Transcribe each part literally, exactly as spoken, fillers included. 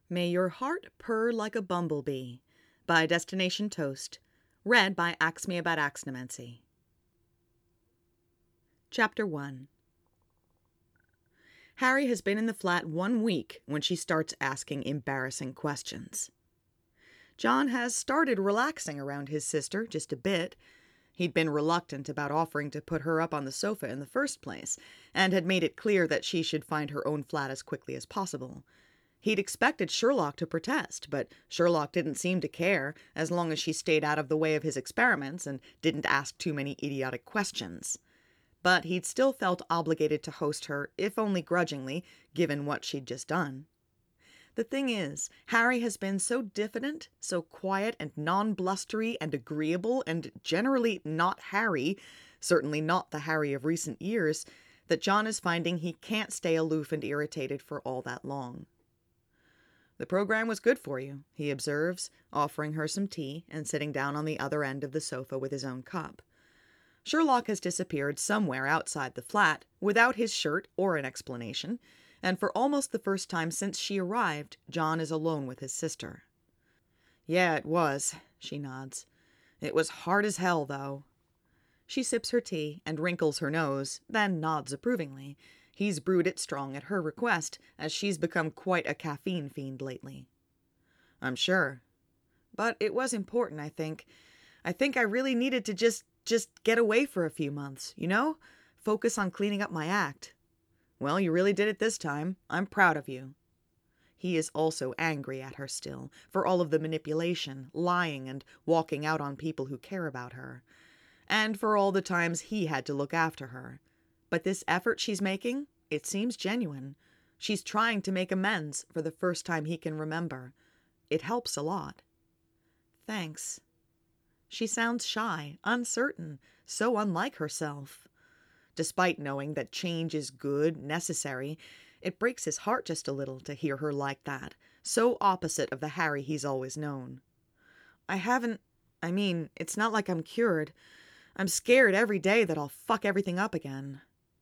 May Your Heart Purr Like a Bumblebee by Destination Toast, read by Axmeabat Axnemency. Chapter one. Harry has been in the flat one week when she starts asking embarrassing questions. John has started relaxing around his sister just a bit. He'd been reluctant about offering to put her up on the sofa in the first place, and had made it clear that she should find her own flat as quickly as possible. He'd expected Sherlock to protest, but Sherlock didn't seem to care, as long as she stayed out of the way of his experiments and didn't ask too many idiotic questions. But he'd still felt obligated to host her, if only grudgingly, given what she'd just done. The thing is, Harry has been so diffident, so quiet and non-blustery and agreeable and generally not Harry, certainly not the Harry of recent years, that John is finding he can't stay aloof and irritated for all that long. "The program was good for you," he observes, offering her some tea and sitting down on the other end of the sofa with his own cup. Sherlock has disappeared somewhere outside the flat, without his shirt or an explanation, and for almost the first time since she arrived, John is alone with his sister. "Yeah, it was," she nods. "It was hard as hell, though." She sips her tea and wrinkles her nose, then nods approvingly. He's brewed it strong at her request, as she's become quite a caffeine fiend lately. "I'm sure. But it was important, I think. I think I really needed to just, just get away for a few months, you know? Focus on cleaning up my act. Well, you really did it this time. I'm proud of you." He is also angry at her still, for all of the manipulation, lying, and walking out on people who care about her. And for all the times he had to look after her. But this effort she's making, it seems genuine. She's trying to make amends for the first time he can remember. It helps a lot. "Thanks." She sounds shy, uncertain, so unlike herself. Despite knowing that change is good, necessary, it breaks his heart just a little to hear her like that, so opposite of the Harry he's always known. "I haven't, I mean, it's not like I'm cured. I'm scared every day that I'll fuck everything up again."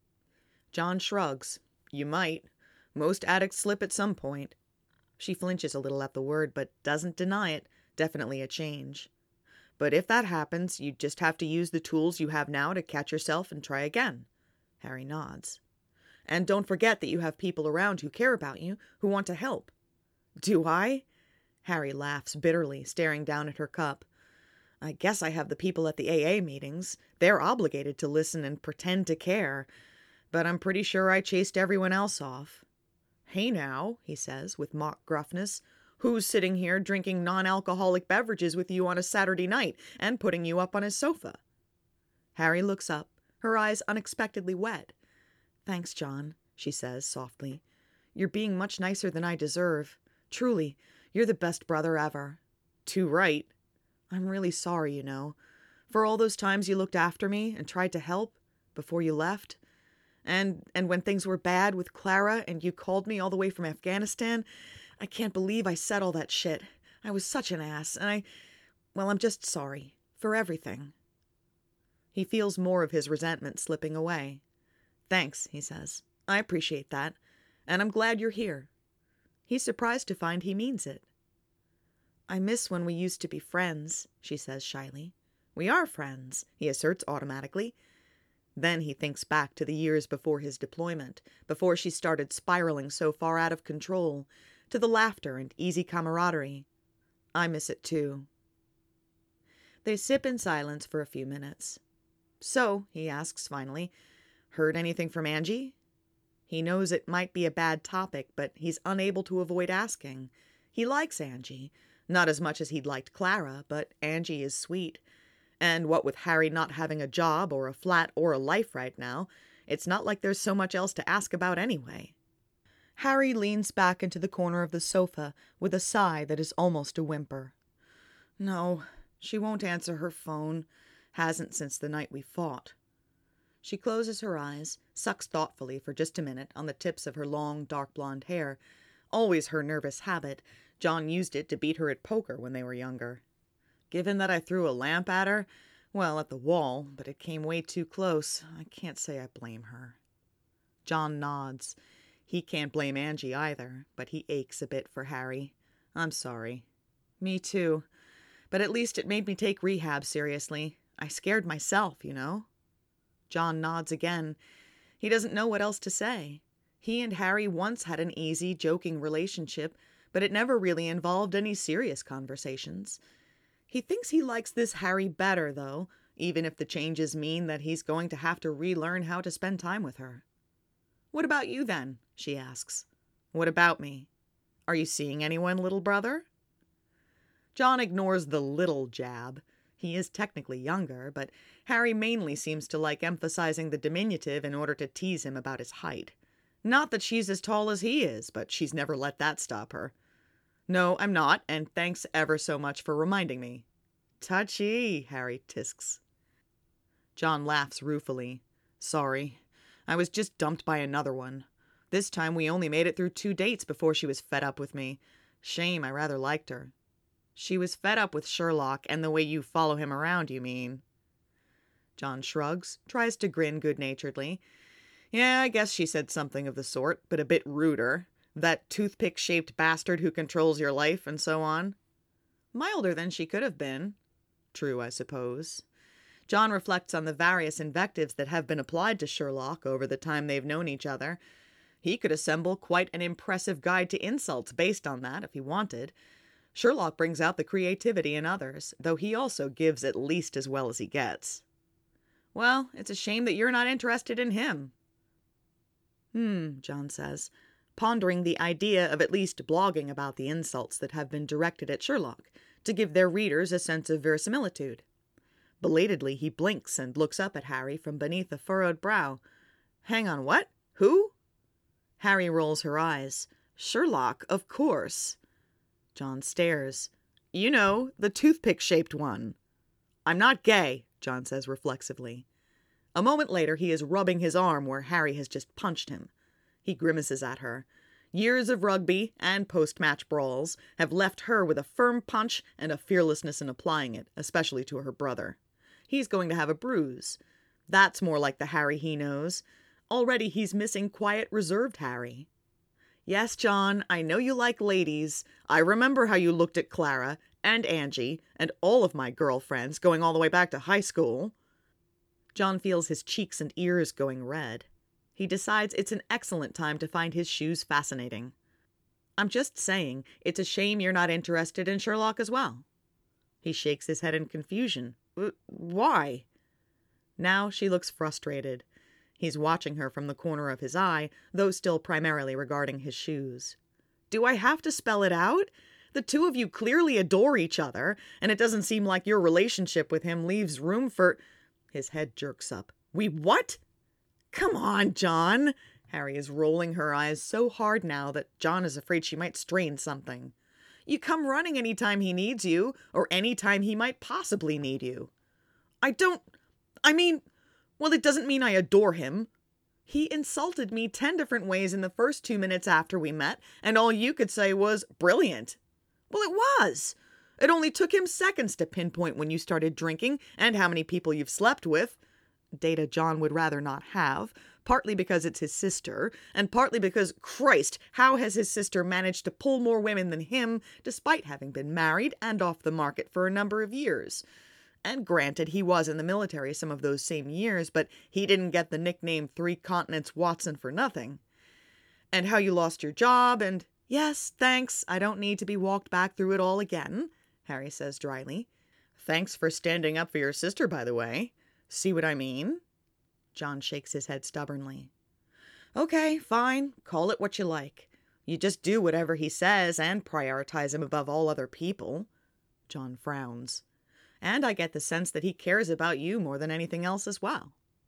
John shrugs. "You might. Most addicts slip at some point." She flinches a little at the word, but doesn't deny it. Definitely a change. "But if that happens, you just have to use the tools you have now to catch yourself and try again." Harry nods. "And don't forget that you have people around who care about you, who want to help." "Do I?" Harry laughs bitterly, staring down at her cup. "I guess I have the people at the A A meetings. They're obligated to listen and pretend to care. But I'm pretty sure I chased everyone else off." "Hey now," he says with mock gruffness. "Who's sitting here drinking non-alcoholic beverages with you on a Saturday night and putting you up on his sofa?" Harry looks up, her eyes unexpectedly wet. "Thanks, John," she says softly. "You're being much nicer than I deserve. Truly, you're the best brother ever." "Too right." "I'm really sorry, you know. For all those times you looked after me and tried to help before you left. And and when things were bad with Clara and you called me all the way from Afghanistan, I can't believe I said all that shit. I was such an ass, and I... Well, I'm just sorry. For everything." He feels more of his resentment slipping away. "Thanks," he says. "I appreciate that. And I'm glad you're here." He's surprised to find he means it. "I miss when we used to be friends," she says shyly. "We are friends," he asserts automatically. Then he thinks back to the years before his deployment, before she started spiraling so far out of control, to the laughter and easy camaraderie. "I miss it too." They sip in silence for a few minutes. "So," he asks finally, "heard anything from Angie?" He knows it might be a bad topic, but he's unable to avoid asking. He likes Angie. Not as much as he'd liked Clara, but Angie is sweet. And what with Harry not having a job or a flat or a life right now, it's not like there's so much else to ask about anyway. Harry leans back into the corner of the sofa with a sigh that is almost a whimper. "No, she won't answer her phone. Hasn't since the night we fought." She closes her eyes, sucks thoughtfully for just a minute on the tips of her long, dark blonde hair. Always her nervous habit. John used it to beat her at poker when they were younger. "Given that I threw a lamp at her, well, at the wall, but it came way too close, I can't say I blame her." John nods. He can't blame Angie either, but he aches a bit for Harry. I'm sorry. Me too. But at least it made me take rehab seriously. I scared myself, you know. John nods again. He doesn't know what else to say. He and Harry once had an easy, joking relationship, but it never really involved any serious conversations. He thinks he likes this Harry better, though, even if the changes mean that he's going to have to relearn how to spend time with her. "What about you, then?" she asks. "What about me? Are you seeing anyone, little brother?" John ignores the little jab. He is technically younger, but Harry mainly seems to like emphasizing the diminutive in order to tease him about his height. Not that she's as tall as he is, but she's never let that stop her. "No, I'm not, and thanks ever so much for reminding me." "Touchy," Harry tisks. John laughs ruefully. "Sorry. I was just dumped by another one. This time we only made it through two dates before she was fed up with me. Shame, I rather liked her." "She was fed up with Sherlock and the way you follow him around, you mean?" John shrugs, tries to grin good-naturedly. "Yeah, I guess she said something of the sort, but a bit ruder. That toothpick-shaped bastard who controls your life, and so on." Milder than she could have been. True, I suppose. John reflects on the various invectives that have been applied to Sherlock over the time they've known each other. He could assemble quite an impressive guide to insults based on that, if he wanted. Sherlock brings out the creativity in others, though he also gives at least as well as he gets. "Well, it's a shame that you're not interested in him." Hmm, John says, pondering the idea of at least blogging about the insults that have been directed at Sherlock, to give their readers a sense of verisimilitude. Belatedly, he blinks and looks up at Harry from beneath a furrowed brow. "Hang on, what? Who?" Harry rolls her eyes. "Sherlock, of course." John stares. "You know, the toothpick-shaped one." "I'm not gay," John says reflexively. A moment later, he is rubbing his arm where Harry has just punched him. He grimaces at her. Years of rugby and post-match brawls have left her with a firm punch and a fearlessness in applying it, especially to her brother. He's going to have a bruise. That's more like the Harry he knows. Already he's missing quiet, reserved Harry. "Yes, John, I know you like ladies. I remember how you looked at Clara and Angie and all of my girlfriends going all the way back to high school." John feels his cheeks and ears going red. He decides it's an excellent time to find his shoes fascinating. "I'm just saying, it's a shame you're not interested in Sherlock as well." He shakes his head in confusion. "Why?" Now she looks frustrated. He's watching her from the corner of his eye, though still primarily regarding his shoes. "Do I have to spell it out? The two of you clearly adore each other, and it doesn't seem like your relationship with him leaves room for—" His head jerks up. "We what?" "Come on, John." Harry is rolling her eyes so hard now that John is afraid she might strain something. "You come running any time he needs you, or any time he might possibly need you." "I don't... I mean... Well, it doesn't mean I adore him. He insulted me ten different ways in the first two minutes after we met, and all you could say was, 'Brilliant.'" "Well, it was. It only took him seconds to pinpoint when you started drinking and how many people you've slept with." Data John would rather not have, partly because it's his sister, and partly because, Christ, how has his sister managed to pull more women than him, despite having been married and off the market for a number of years? And granted, he was in the military some of those same years, but he didn't get the nickname Three Continents Watson for nothing. And how you lost your job, and... "Yes, thanks, I don't need to be walked back through it all again," Harry says dryly. "Thanks for standing up for your sister, by the way. See what I mean?" John shakes his head stubbornly. "Okay, fine, call it what you like. You just do whatever he says and prioritize him above all other people." John frowns. "And I get the sense that he cares about you more than anything else as well."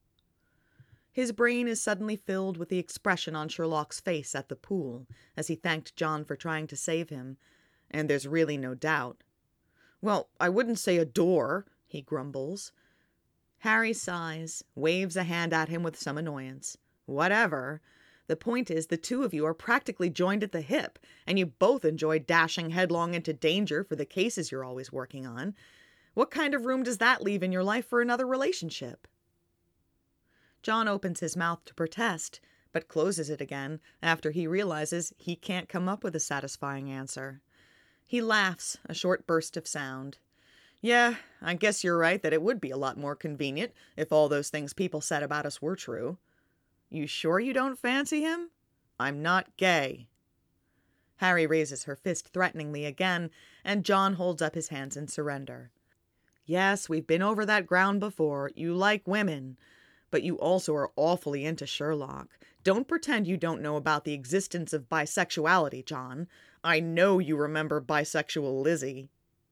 His brain is suddenly filled with the expression on Sherlock's face at the pool, as he thanked John for trying to save him, and there's really no doubt. "Well, I wouldn't say adore," he grumbles. Harry sighs, waves a hand at him with some annoyance. "Whatever. The point is, the two of you are practically joined at the hip, and you both enjoy dashing headlong into danger for the cases you're always working on. What kind of room does that leave in your life for another relationship?" John opens his mouth to protest, but closes it again after he realizes he can't come up with a satisfying answer. He laughs, a short burst of sound. Yeah, I guess you're right that it would be a lot more convenient if all those things people said about us were true. You sure you don't fancy him? I'm not gay. Harry raises her fist threateningly again, and John holds up his hands in surrender. Yes, we've been over that ground before. You like women, but you also are awfully into Sherlock. Don't pretend you don't know about the existence of bisexuality, John. I know you remember bisexual Lizzie.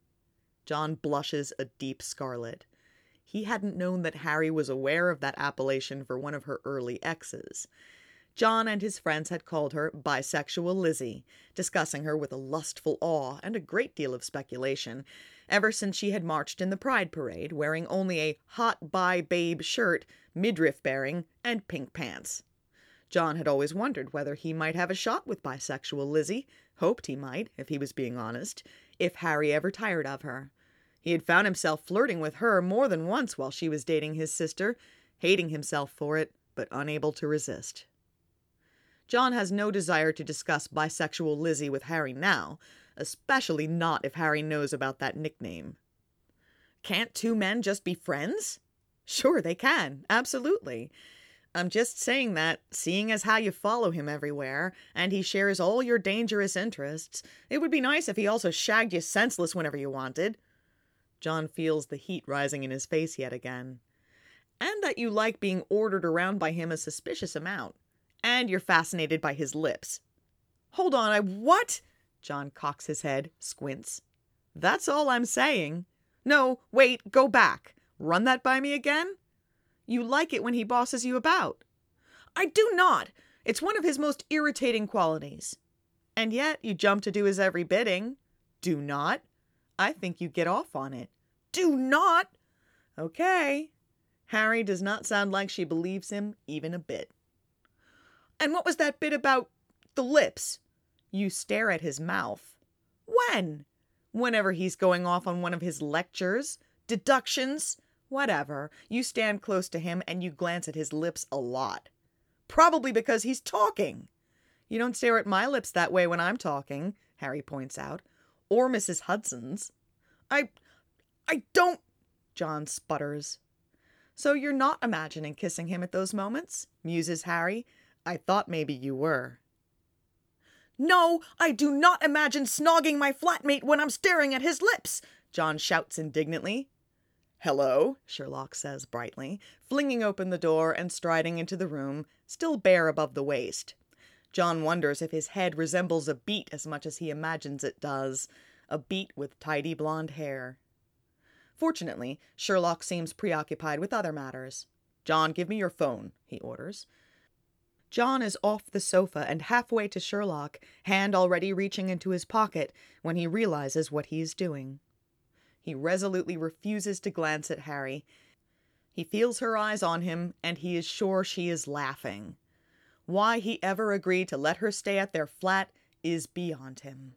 John blushes a deep scarlet. He hadn't known that Harry was aware of that appellation for one of her early exes. John and his friends had called her Bisexual Lizzie, discussing her with a lustful awe and a great deal of speculation, ever since she had marched in the Pride Parade, wearing only a hot bi babe shirt, midriff-bearing, and pink pants. John had always wondered whether he might have a shot with Bisexual Lizzie, hoped he might, if he was being honest, if Harry ever tired of her. He had found himself flirting with her more than once while she was dating his sister, hating himself for it, but unable to resist. John has no desire to discuss Bisexual Lizzie with Harry now, especially not if Harry knows about that nickname. Can't two men just be friends? Sure they can, absolutely. I'm just saying that, seeing as how you follow him everywhere, and he shares all your dangerous interests, it would be nice if he also shagged you senseless whenever you wanted. John feels the heat rising in his face yet again. And that you like being ordered around by him a suspicious amount. And you're fascinated by his lips. Hold on, I what? John cocks his head, squints. That's all I'm saying. No, wait, go back. Run that by me again? You like it when he bosses you about. I do not. It's one of his most irritating qualities. And yet you jump to do his every bidding. Do not. I think you get off on it. Do not. Okay. Harry does not sound like she believes him even a bit. And what was that bit about the lips? You stare at his mouth. When? Whenever he's going off on one of his lectures, deductions, whatever. You stand close to him and you glance at his lips a lot. Probably because he's talking. You don't stare at my lips that way when I'm talking, Harry points out. Or Missus Hudson's. I... I don't... John sputters. So you're not imagining kissing him at those moments? Muses Harry. I thought maybe you were. No, I do not imagine snogging my flatmate when I'm staring at his lips, John shouts indignantly. Hello, Sherlock says brightly, flinging open the door and striding into the room, still bare above the waist. John wonders if his head resembles a beet as much as he imagines it does, a beet with tidy blonde hair. Fortunately, Sherlock seems preoccupied with other matters. John, give me your phone, he orders. John is off the sofa and halfway to Sherlock, hand already reaching into his pocket, when he realizes what he is doing. He resolutely refuses to glance at Harry. He feels her eyes on him, and he is sure she is laughing. Why he ever agreed to let her stay at their flat is beyond him.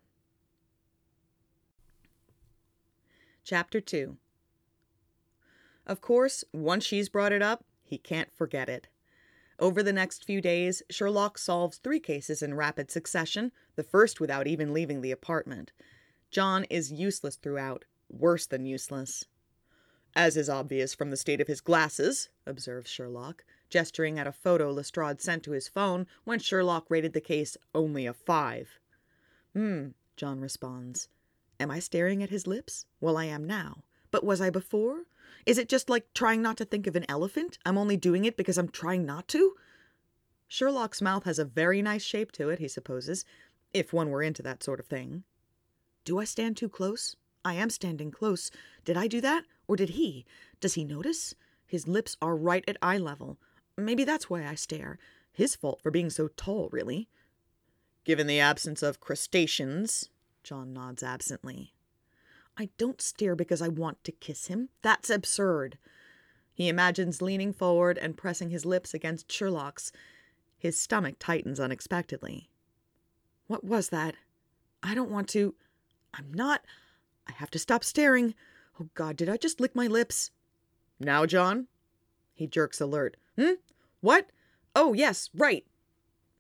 Chapter two. Of course, once she's brought it up, he can't forget it. Over the next few days, Sherlock solves three cases in rapid succession, the first without even leaving the apartment. John is useless throughout, worse than useless. As is obvious from the state of his glasses, observes Sherlock, gesturing at a photo Lestrade sent to his phone when Sherlock rated the case only a five. Hmm, John responds. Am I staring at his lips? Well, I am now. But was I before? Is it just like trying not to think of an elephant? I'm only doing it because I'm trying not to? Sherlock's mouth has a very nice shape to it, he supposes, if one were into that sort of thing. Do I stand too close? I am standing close. Did I do that? Or did he? Does he notice? His lips are right at eye level. Maybe that's why I stare. His fault for being so tall, really. Given the absence of crustaceans, John nods absently. I don't stare because I want to kiss him. That's absurd. He imagines leaning forward and pressing his lips against Sherlock's. His stomach tightens unexpectedly. What was that? I don't want to... I'm not... I have to stop staring. Oh, God, did I just lick my lips? Now, John? He jerks alert. Hmm? What? Oh, yes, right.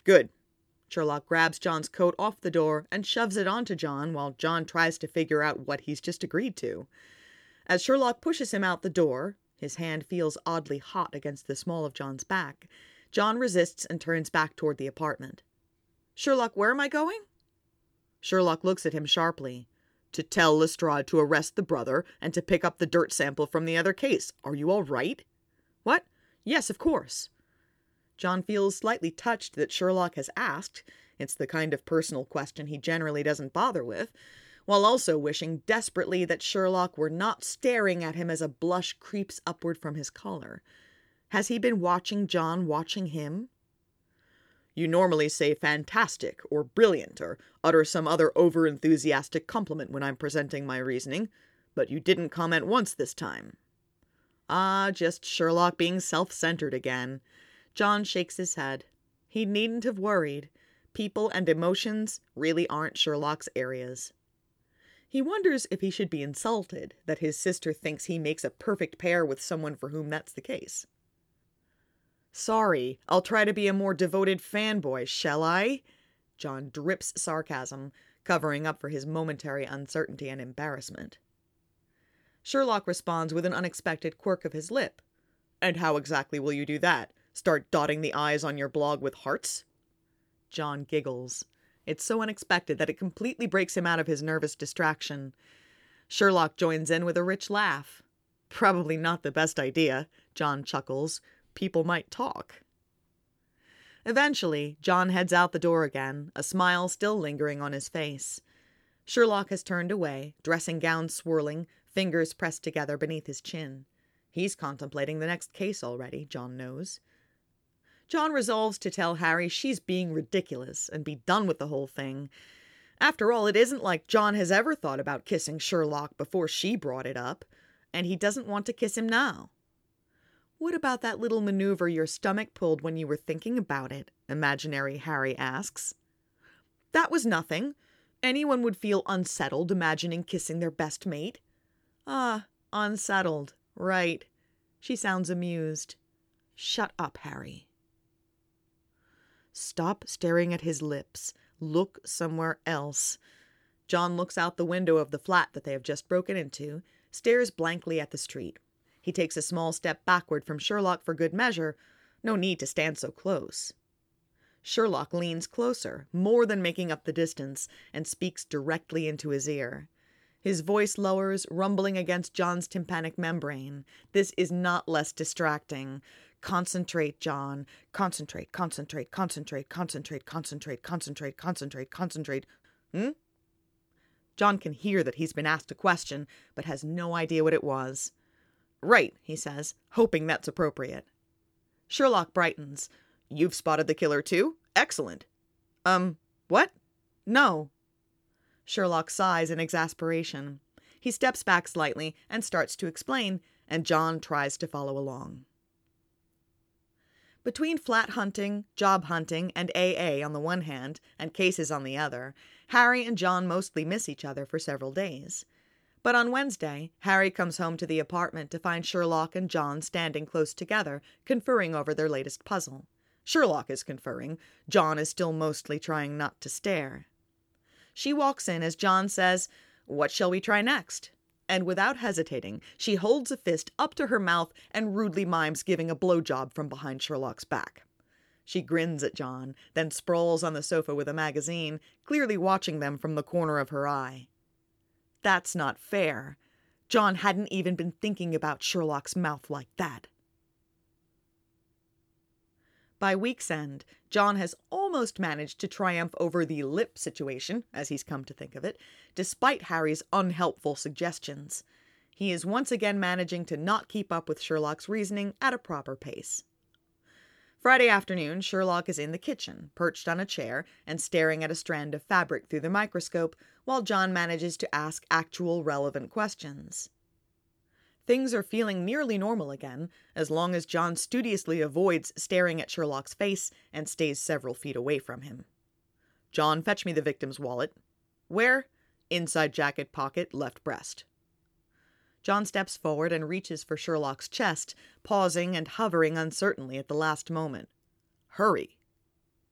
Good. Sherlock grabs John's coat off the door and shoves it onto John while John tries to figure out what he's just agreed to. As Sherlock pushes him out the door, his hand feels oddly hot against the small of John's back. John resists and turns back toward the apartment. Sherlock, where am I going? Sherlock looks at him sharply. To tell Lestrade to arrest the brother and to pick up the dirt sample from the other case. Are you all right? What? Yes, of course. John feels slightly touched that Sherlock has asked. It's the kind of personal question he generally doesn't bother with, while also wishing desperately that Sherlock were not staring at him as a blush creeps upward from his collar. Has he been watching John watching him? You normally say fantastic or brilliant or utter some other over-enthusiastic compliment when I'm presenting my reasoning, but you didn't comment once this time. Ah, just Sherlock being self-centered again. John shakes his head. He needn't have worried. People and emotions really aren't Sherlock's areas. He wonders if he should be insulted that his sister thinks he makes a perfect pair with someone for whom that's the case. Sorry, I'll try to be a more devoted fanboy, shall I? John drips sarcasm, covering up for his momentary uncertainty and embarrassment. Sherlock responds with an unexpected quirk of his lip. And how exactly will you do that? Start dotting the I's on your blog with hearts? John giggles. It's so unexpected that it completely breaks him out of his nervous distraction. Sherlock joins in with a rich laugh. Probably not the best idea, John chuckles. People might talk. Eventually, John heads out the door again, a smile still lingering on his face. Sherlock has turned away, dressing gown swirling, fingers pressed together beneath his chin. He's contemplating the next case already, John knows. John resolves to tell Harry she's being ridiculous and be done with the whole thing. After all, it isn't like John has ever thought about kissing Sherlock before she brought it up, and he doesn't want to kiss him now. What about that little maneuver your stomach pulled when you were thinking about it? Imaginary Harry asks. That was nothing. Anyone would feel unsettled imagining kissing their best mate. Ah, unsettled. Right. She sounds amused. Shut up, Harry. Stop staring at his lips. Look somewhere else. John looks out the window of the flat that they have just broken into, stares blankly at the street. He takes a small step backward from Sherlock for good measure. No need to stand so close. Sherlock leans closer, more than making up the distance, and speaks directly into his ear. His voice lowers, rumbling against John's tympanic membrane. This is not less distracting. Concentrate, John. Concentrate, concentrate, concentrate, concentrate, concentrate, concentrate, concentrate, concentrate. Hmm? John can hear that he's been asked a question, but has no idea what it was. Right, he says, hoping that's appropriate. Sherlock brightens. You've spotted the killer too? Excellent. Um, what? No. Sherlock sighs in exasperation. He steps back slightly and starts to explain, and John tries to follow along. Between flat hunting, job hunting, and A A on the one hand, and cases on the other, Harry and John mostly miss each other for several days. But on Wednesday, Harry comes home to the apartment to find Sherlock and John standing close together, conferring over their latest puzzle. Sherlock is conferring. John is still mostly trying not to stare. She walks in as John says, "What shall we try next?" And without hesitating, she holds a fist up to her mouth and rudely mimes giving a blowjob from behind Sherlock's back. She grins at John, then sprawls on the sofa with a magazine, clearly watching them from the corner of her eye. That's not fair. John hadn't even been thinking about Sherlock's mouth like that. By week's end, John has almost managed to triumph over the lip situation, as he's come to think of it, despite Harry's unhelpful suggestions. He is once again managing to not keep up with Sherlock's reasoning at a proper pace. Friday afternoon, Sherlock is in the kitchen, perched on a chair and staring at a strand of fabric through the microscope, while John manages to ask actual relevant questions. Things are feeling nearly normal again, as long as John studiously avoids staring at Sherlock's face and stays several feet away from him. John, fetch me the victim's wallet. Where? Inside jacket pocket, left breast. John steps forward and reaches for Sherlock's chest, pausing and hovering uncertainly at the last moment. Hurry.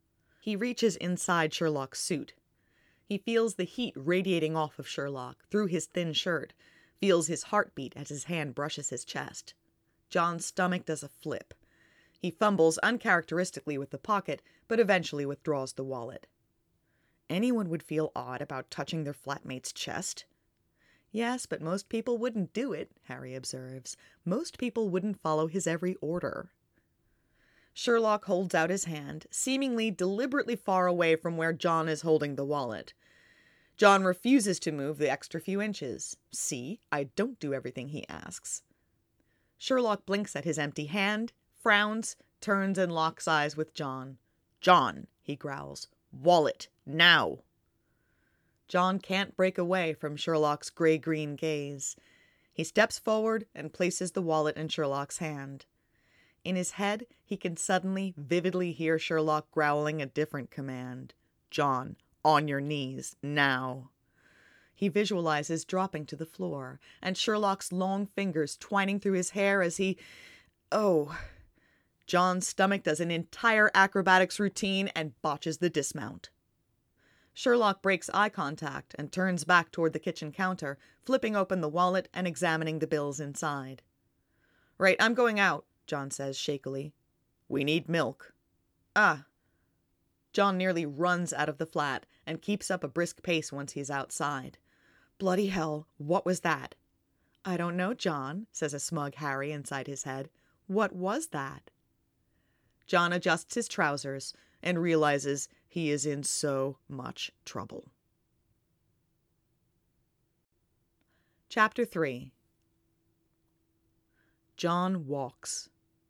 He reaches inside Sherlock's suit. He feels the heat radiating off of Sherlock through his thin shirt, feels his heartbeat as his hand brushes his chest. John's stomach does a flip. He fumbles uncharacteristically with the pocket, but eventually withdraws the wallet. Anyone would feel odd about touching their flatmate's chest. Yes, but most people wouldn't do it, Harry observes. Most people wouldn't follow his every order. Sherlock holds out his hand, seemingly deliberately far away from where John is holding the wallet. John refuses to move the extra few inches. See, I don't do everything he asks. Sherlock blinks at his empty hand, frowns, turns and locks eyes with John. "John," he growls, "wallet, now." John can't break away from Sherlock's gray-green gaze. He steps forward and places the wallet in Sherlock's hand. In his head, he can suddenly, vividly hear Sherlock growling a different command. "John, on your knees, now." He visualizes dropping to the floor, and Sherlock's long fingers twining through his hair as he... Oh... John's stomach does an entire acrobatics routine and botches the dismount. Sherlock breaks eye contact and turns back toward the kitchen counter, flipping open the wallet and examining the bills inside. "Right, I'm going out," John says shakily. "We need milk." "Ah." John nearly runs out of the flat and keeps up a brisk pace once he's outside. "Bloody hell, what was that?" "I don't know, John," says a smug Harry inside his head. "What was that?" John adjusts his trousers and realizes he is in so much trouble. Chapter three. John walks.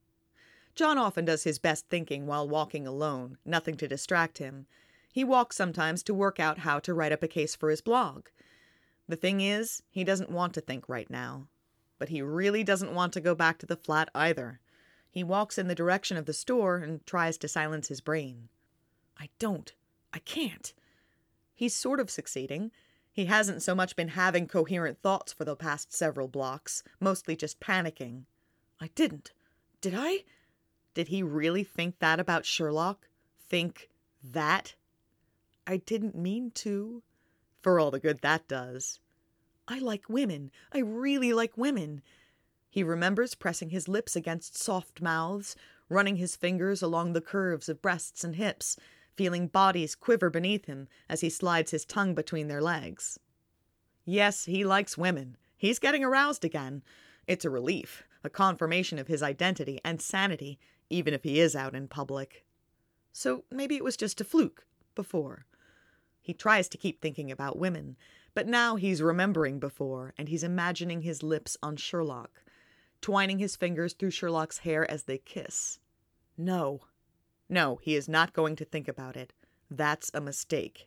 John often does his best thinking while walking alone, nothing to distract him. He walks sometimes to work out how to write up a case for his blog. The thing is, he doesn't want to think right now. But he really doesn't want to go back to the flat either. He walks in the direction of the store and tries to silence his brain. I don't. I can't. He's sort of succeeding. He hasn't so much been having coherent thoughts for the past several blocks, mostly just panicking. I didn't. Did I? Did he really think that about Sherlock? Think that? I didn't mean to. For all the good that does. I like women. I really like women. He remembers pressing his lips against soft mouths, running his fingers along the curves of breasts and hips, feeling bodies quiver beneath him as he slides his tongue between their legs. Yes, he likes women. He's getting aroused again. It's a relief, a confirmation of his identity and sanity, even if he is out in public. So maybe it was just a fluke, before. He tries to keep thinking about women, but now he's remembering before, and he's imagining his lips on Sherlock, twining his fingers through Sherlock's hair as they kiss. No. No, he is not going to think about it. That's a mistake.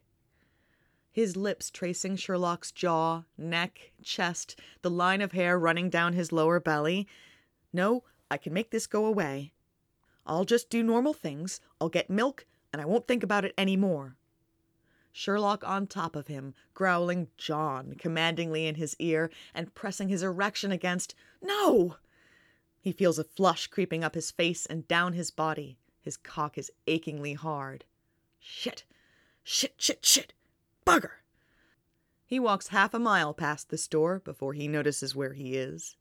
His lips tracing Sherlock's jaw, neck, chest, the line of hair running down his lower belly. No, I can make this go away. I'll just do normal things, I'll get milk, and I won't think about it any more. Sherlock on top of him, growling John commandingly in his ear and pressing his erection against... No! He feels a flush creeping up his face and down his body. His cock is achingly hard. Shit! Shit, shit, shit! Bugger! He walks half a mile past the store before he notices where he is.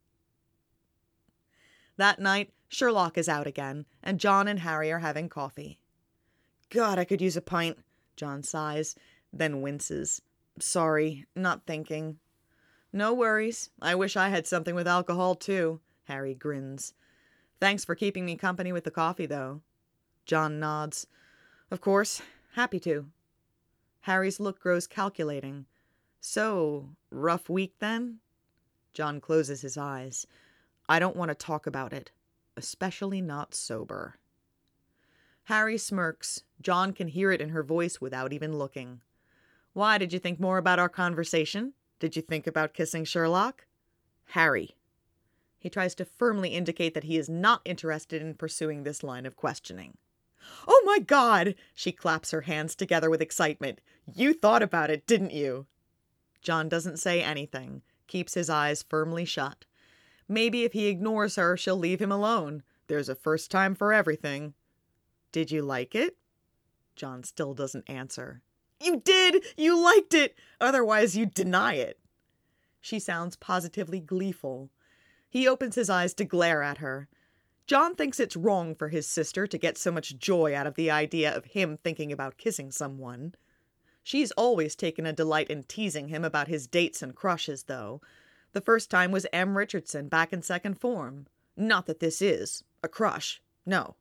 That night, Sherlock is out again, and John and Harry are having coffee. God, I could use a pint, John sighs, then winces. Sorry, not thinking. No worries. I wish I had something with alcohol, too, Harry grins. Thanks for keeping me company with the coffee, though. John nods. Of course, happy to. Harry's look grows calculating. So, rough week then? John closes his eyes. I don't want to talk about it, especially not sober. Harry smirks. John can hear it in her voice without even looking. Why, did you think more about our conversation? Did you think about kissing Sherlock? Harry. He tries to firmly indicate that he is not interested in pursuing this line of questioning. Oh my God! She claps her hands together with excitement. You thought about it, didn't you? John doesn't say anything, keeps his eyes firmly shut. Maybe if he ignores her, she'll leave him alone. There's a first time for everything. Did you like it? John still doesn't answer. You did! You liked it! Otherwise you'd deny it. She sounds positively gleeful. He opens his eyes to glare at her. John thinks it's wrong for his sister to get so much joy out of the idea of him thinking about kissing someone. She's always taken a delight in teasing him about his dates and crushes, though. The first time was M. Richardson back in second form. Not that this is a crush. No.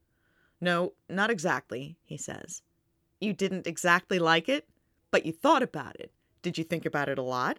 No, not exactly, he says. You didn't exactly like it, but you thought about it. Did you think about it a lot?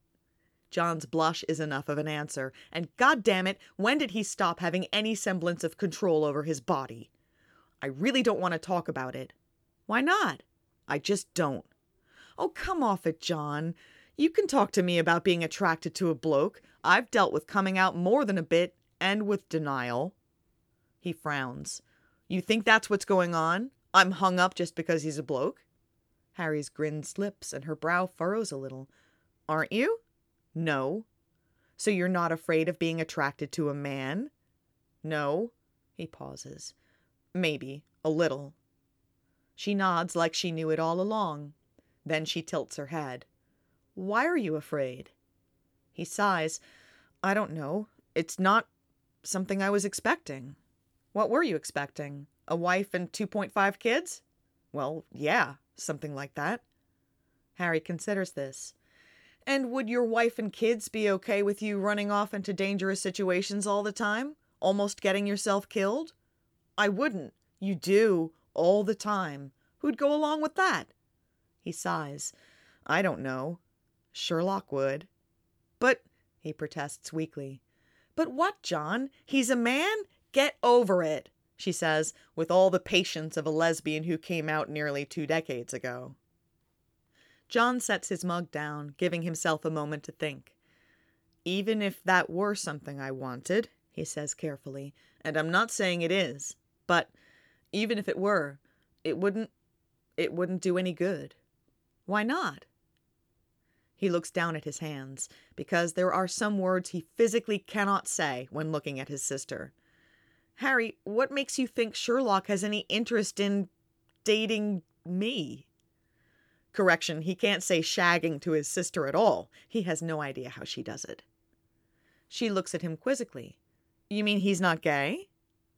John's blush is enough of an answer, and goddammit, when did he stop having any semblance of control over his body? I really don't want to talk about it. Why not? I just don't. Oh, come off it, John. You can talk to me about being attracted to a bloke. I've dealt with coming out more than a bit, and with denial. He frowns. You think that's what's going on? I'm hung up just because he's a bloke? Harry's grin slips and her brow furrows a little. Aren't you? No. So you're not afraid of being attracted to a man? No. He pauses. Maybe, a little. She nods like she knew it all along. Then she tilts her head. Why are you afraid? He sighs. I don't know. It's not something I was expecting. What were you expecting? A wife and two point five kids? Well, yeah, something like that. Harry considers this. And would your wife and kids be okay with you running off into dangerous situations all the time? Almost getting yourself killed? I wouldn't. You do, all the time. Who'd go along with that? He sighs. I don't know. Sherlock would. But, he protests weakly. But what, John? He's a man? Get over it, she says, with all the patience of a lesbian who came out nearly two decades ago. John sets his mug down, giving himself a moment to think. Even if that were something I wanted, he says carefully, and I'm not saying it is, but even if it were, it wouldn't, it wouldn't do any good. Why not? He looks down at his hands, because there are some words he physically cannot say when looking at his sister. Harry, what makes you think Sherlock has any interest in dating me? Correction, he can't say shagging to his sister at all. He has no idea how she does it. She looks at him quizzically. You mean he's not gay?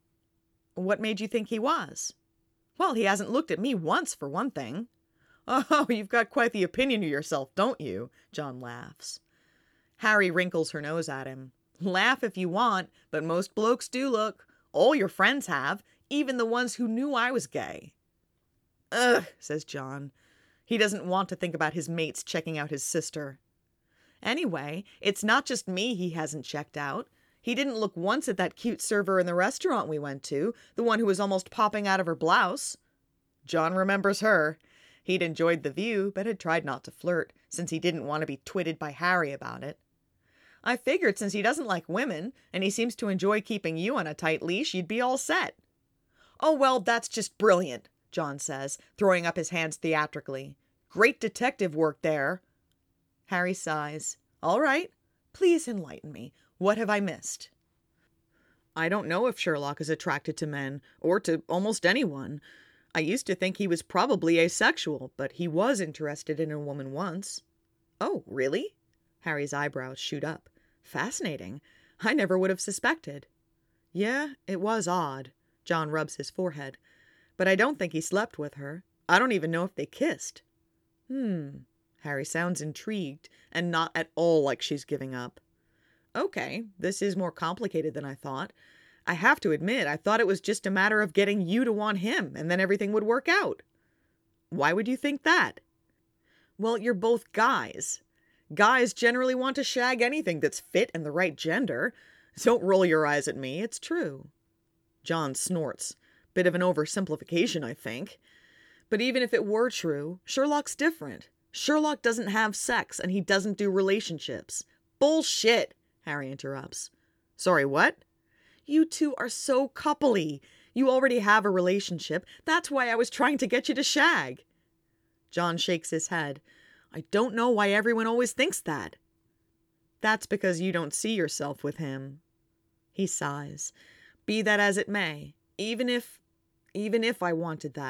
What made you think he was? Well, he hasn't looked at me once, for one thing. Oh, you've got quite the opinion of yourself, don't you? John laughs. Harry wrinkles her nose at him. Laugh if you want, but most blokes do look. All your friends have, even the ones who knew I was gay. Ugh, says John. He doesn't want to think about his mates checking out his sister. Anyway, it's not just me he hasn't checked out. He didn't look once at that cute server in the restaurant we went to, the one who was almost popping out of her blouse. John remembers her. He'd enjoyed the view, but had tried not to flirt, since he didn't want to be twitted by Harry about it. I figured since he doesn't like women, and he seems to enjoy keeping you on a tight leash, you'd be all set. Oh, well, that's just brilliant, John says, throwing up his hands theatrically. Great detective work there. Harry sighs. All right, please enlighten me. What have I missed? I don't know if Sherlock is attracted to men, or to almost anyone. I used to think he was probably asexual, but he was interested in a woman once. Oh, really? Harry's eyebrows shoot up. Fascinating. I never would have suspected. Yeah, it was odd. John rubs his forehead. But I don't think he slept with her. I don't even know if they kissed. Hmm. Harry sounds intrigued, and not at all like she's giving up. Okay, this is more complicated than I thought. I have to admit, I thought it was just a matter of getting you to want him, and then everything would work out. Why would you think that? Well, you're both guys. Guys generally want to shag anything that's fit and the right gender. Don't roll your eyes at me, it's true. John snorts. Bit of an oversimplification, I think. But even if it were true, Sherlock's different. Sherlock doesn't have sex, and he doesn't do relationships. Bullshit, Harry interrupts. Sorry, what? You two are so coupley. You already have a relationship. That's why I was trying to get you to shag. John shakes his head. I don't know why everyone always thinks that. That's because you don't see yourself with him. He sighs. Be that as it may, even if, even if I wanted that,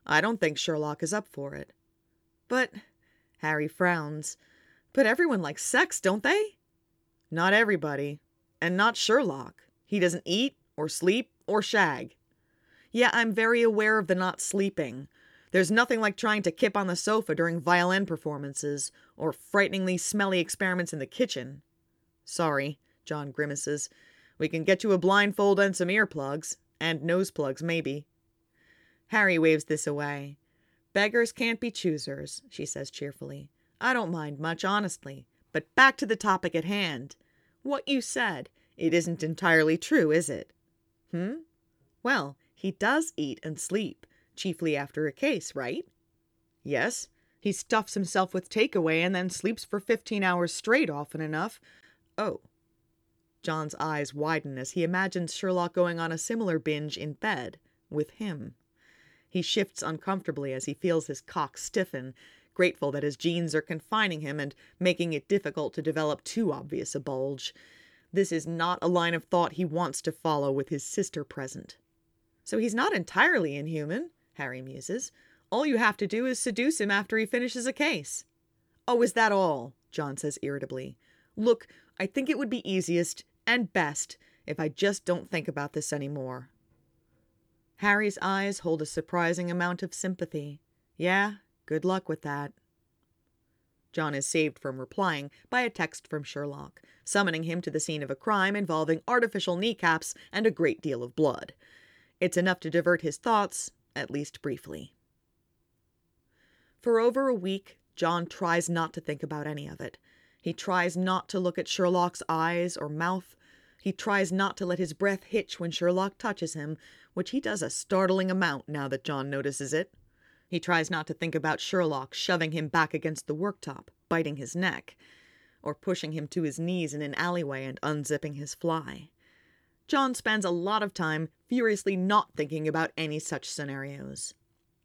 I don't think Sherlock is up for it. But, Harry frowns, but everyone likes sex, don't they? Not everybody. And not Sherlock. He doesn't eat, or sleep, or shag. Yeah, I'm very aware of the not sleeping. There's nothing like trying to kip on the sofa during violin performances, or frighteningly smelly experiments in the kitchen. Sorry, John grimaces. We can get you a blindfold and some earplugs. And nose plugs, maybe. Harry waves this away. Beggars can't be choosers, she says cheerfully. I don't mind much, honestly. But back to the topic at hand. What you said, it isn't entirely true, is it? Hmm? Well, he does eat and sleep, chiefly after a case, right? Yes. He stuffs himself with takeaway and then sleeps for fifteen hours straight often enough. Oh. John's eyes widen as he imagines Sherlock going on a similar binge in bed, with him. He shifts uncomfortably as he feels his cock stiffen, grateful that his genes are confining him and making it difficult to develop too obvious a bulge. This is not a line of thought he wants to follow with his sister present. So he's not entirely inhuman, Harry muses. All you have to do is seduce him after he finishes a case. Oh, is that all? John says irritably. Look, I think it would be easiest and best if I just don't think about this anymore. Harry's eyes hold a surprising amount of sympathy. Yeah, good luck with that. John is saved from replying by a text from Sherlock, summoning him to the scene of a crime involving artificial kneecaps and a great deal of blood. It's enough to divert his thoughts, at least briefly. For over a week, John tries not to think about any of it. He tries not to look at Sherlock's eyes or mouth. He tries not to let his breath hitch when Sherlock touches him, which he does a startling amount now that John notices it. He tries not to think about Sherlock shoving him back against the worktop, biting his neck, or pushing him to his knees in an alleyway and unzipping his fly. John spends a lot of time furiously not thinking about any such scenarios.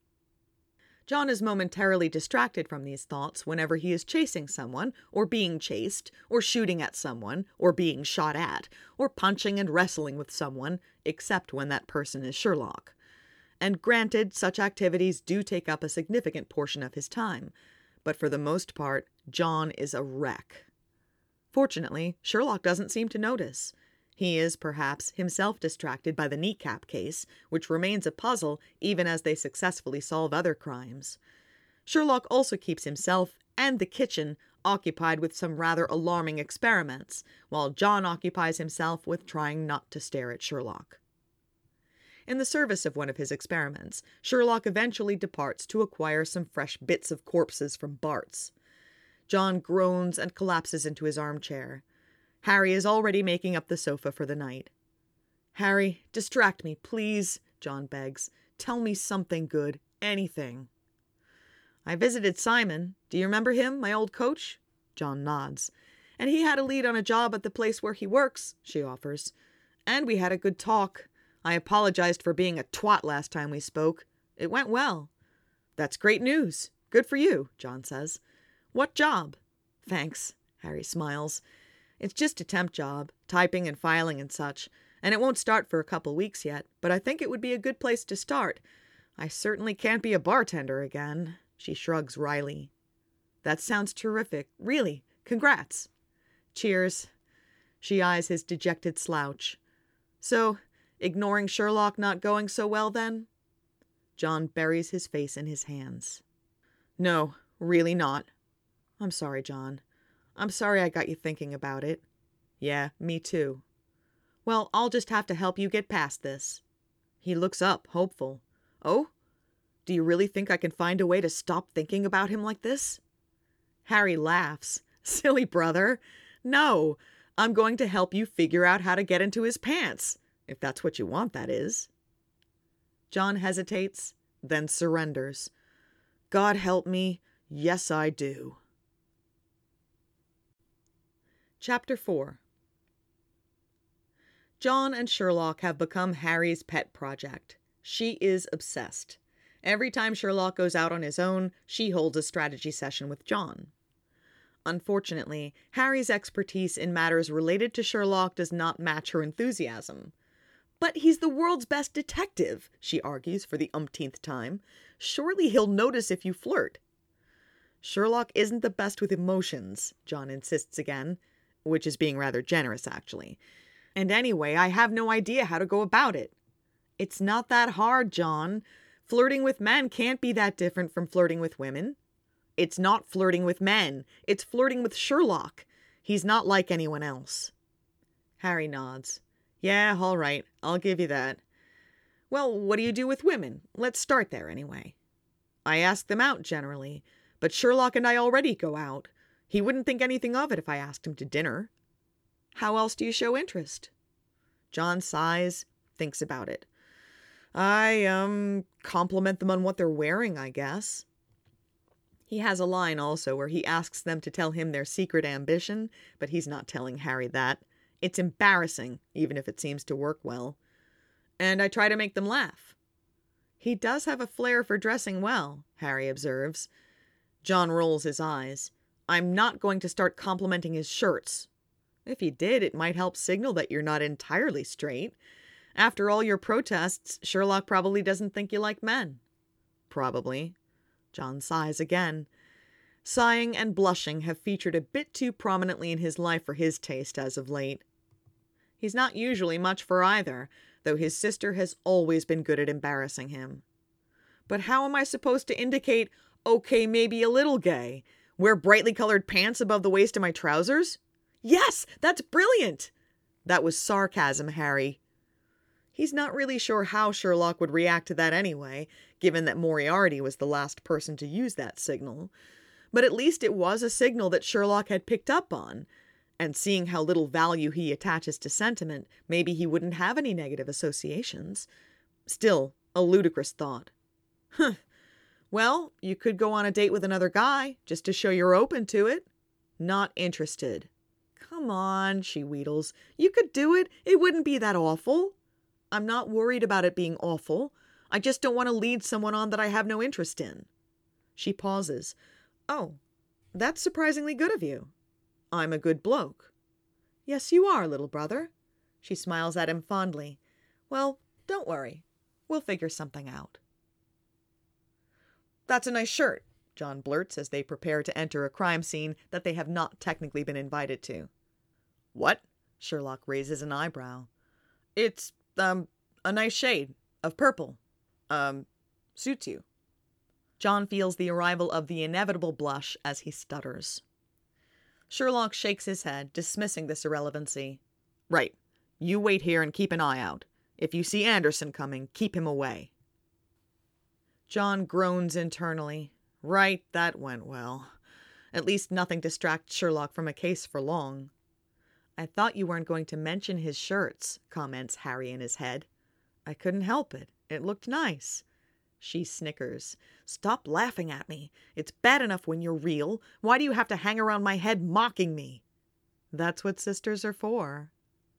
John is momentarily distracted from these thoughts whenever he is chasing someone, or being chased, or shooting at someone, or being shot at, or punching and wrestling with someone, except when that person is Sherlock. And granted, such activities do take up a significant portion of his time, but for the most part, John is a wreck. Fortunately, Sherlock doesn't seem to notice. He is, perhaps, himself distracted by the kneecap case, which remains a puzzle even as they successfully solve other crimes. Sherlock also keeps himself and the kitchen occupied with some rather alarming experiments, while John occupies himself with trying not to stare at Sherlock. In the service of one of his experiments, Sherlock eventually departs to acquire some fresh bits of corpses from Bart's. John groans and collapses into his armchair. Harry is already making up the sofa for the night. Harry, distract me, please, John begs. Tell me something good, anything. I visited Simon. Do you remember him, my old coach? John nods. And he had a lead on a job at the place where he works, she offers. And we had a good talk. I apologized for being a twat last time we spoke. It went well. That's great news. Good for you, John says. What job? Thanks, Harry smiles. It's just a temp job, typing and filing and such, and it won't start for a couple weeks yet, but I think it would be a good place to start. I certainly can't be a bartender again, she shrugs wryly. That sounds terrific. Really. Congrats. Cheers. She eyes his dejected slouch. So, ignoring Sherlock not going so well then? John buries his face in his hands. No, really not. I'm sorry, John. I'm sorry I got you thinking about it. Yeah, me too. Well, I'll just have to help you get past this. He looks up, hopeful. Oh? Do you really think I can find a way to stop thinking about him like this? Harry laughs. Silly brother. No, I'm going to help you figure out how to get into his pants. If that's what you want, that is. John hesitates, then surrenders. God help me. Yes, I do. Chapter four. John and Sherlock have become Harry's pet project. She is obsessed. Every time Sherlock goes out on his own, she holds a strategy session with John. Unfortunately, Harry's expertise in matters related to Sherlock does not match her enthusiasm. But he's the world's best detective, she argues for the umpteenth time. Surely he'll notice if you flirt. Sherlock isn't the best with emotions, John insists again, which is being rather generous, actually. And anyway, I have no idea how to go about it. It's not that hard, John. Flirting with men can't be that different from flirting with women. It's not flirting with men. It's flirting with Sherlock. He's not like anyone else. Harry nods. Yeah, all right. I'll give you that. Well, what do you do with women? Let's start there anyway. I ask them out generally, but Sherlock and I already go out. He wouldn't think anything of it if I asked him to dinner. How else do you show interest? John sighs, thinks about it. I, um, compliment them on what they're wearing, I guess. He has a line also where he asks them to tell him their secret ambition, but he's not telling Harry that. It's embarrassing, even if it seems to work well. And I try to make them laugh. He does have a flair for dressing well, Harry observes. John rolls his eyes. I'm not going to start complimenting his shirts. If you did, it might help signal that you're not entirely straight. After all your protests, Sherlock probably doesn't think you like men. Probably. John sighs again. Sighing and blushing have featured a bit too prominently in his life for his taste as of late. He's not usually much for either, though his sister has always been good at embarrassing him. But how am I supposed to indicate, okay, maybe a little gay? Wear brightly colored pants above the waist of my trousers? Yes, that's brilliant! That was sarcasm, Harry. He's not really sure how Sherlock would react to that anyway, given that Moriarty was the last person to use that signal. But at least it was a signal that Sherlock had picked up on, and seeing how little value he attaches to sentiment, maybe he wouldn't have any negative associations. Still, a ludicrous thought. Huh. Well, you could go on a date with another guy, just to show you're open to it. Not interested. Come on, she wheedles. You could do it. It wouldn't be that awful. I'm not worried about it being awful. I just don't want to lead someone on that I have no interest in. She pauses. Oh, that's surprisingly good of you. I'm a good bloke. Yes, you are, little brother. She smiles at him fondly. Well, don't worry. We'll figure something out. That's a nice shirt, John blurts as they prepare to enter a crime scene that they have not technically been invited to. What? Sherlock raises an eyebrow. It's, um, a nice shade of purple. Um, suits you. John feels the arrival of the inevitable blush as he stutters. Sherlock shakes his head, dismissing this irrelevancy. Right. You wait here and keep an eye out. If you see Anderson coming, keep him away. John groans internally. Right, that went well. At least nothing distracts Sherlock from a case for long. I thought you weren't going to mention his shirts, comments Harry in his head. I couldn't help it. It looked nice. She snickers. Stop laughing at me. It's bad enough when you're real. Why do you have to hang around my head mocking me? That's what sisters are for.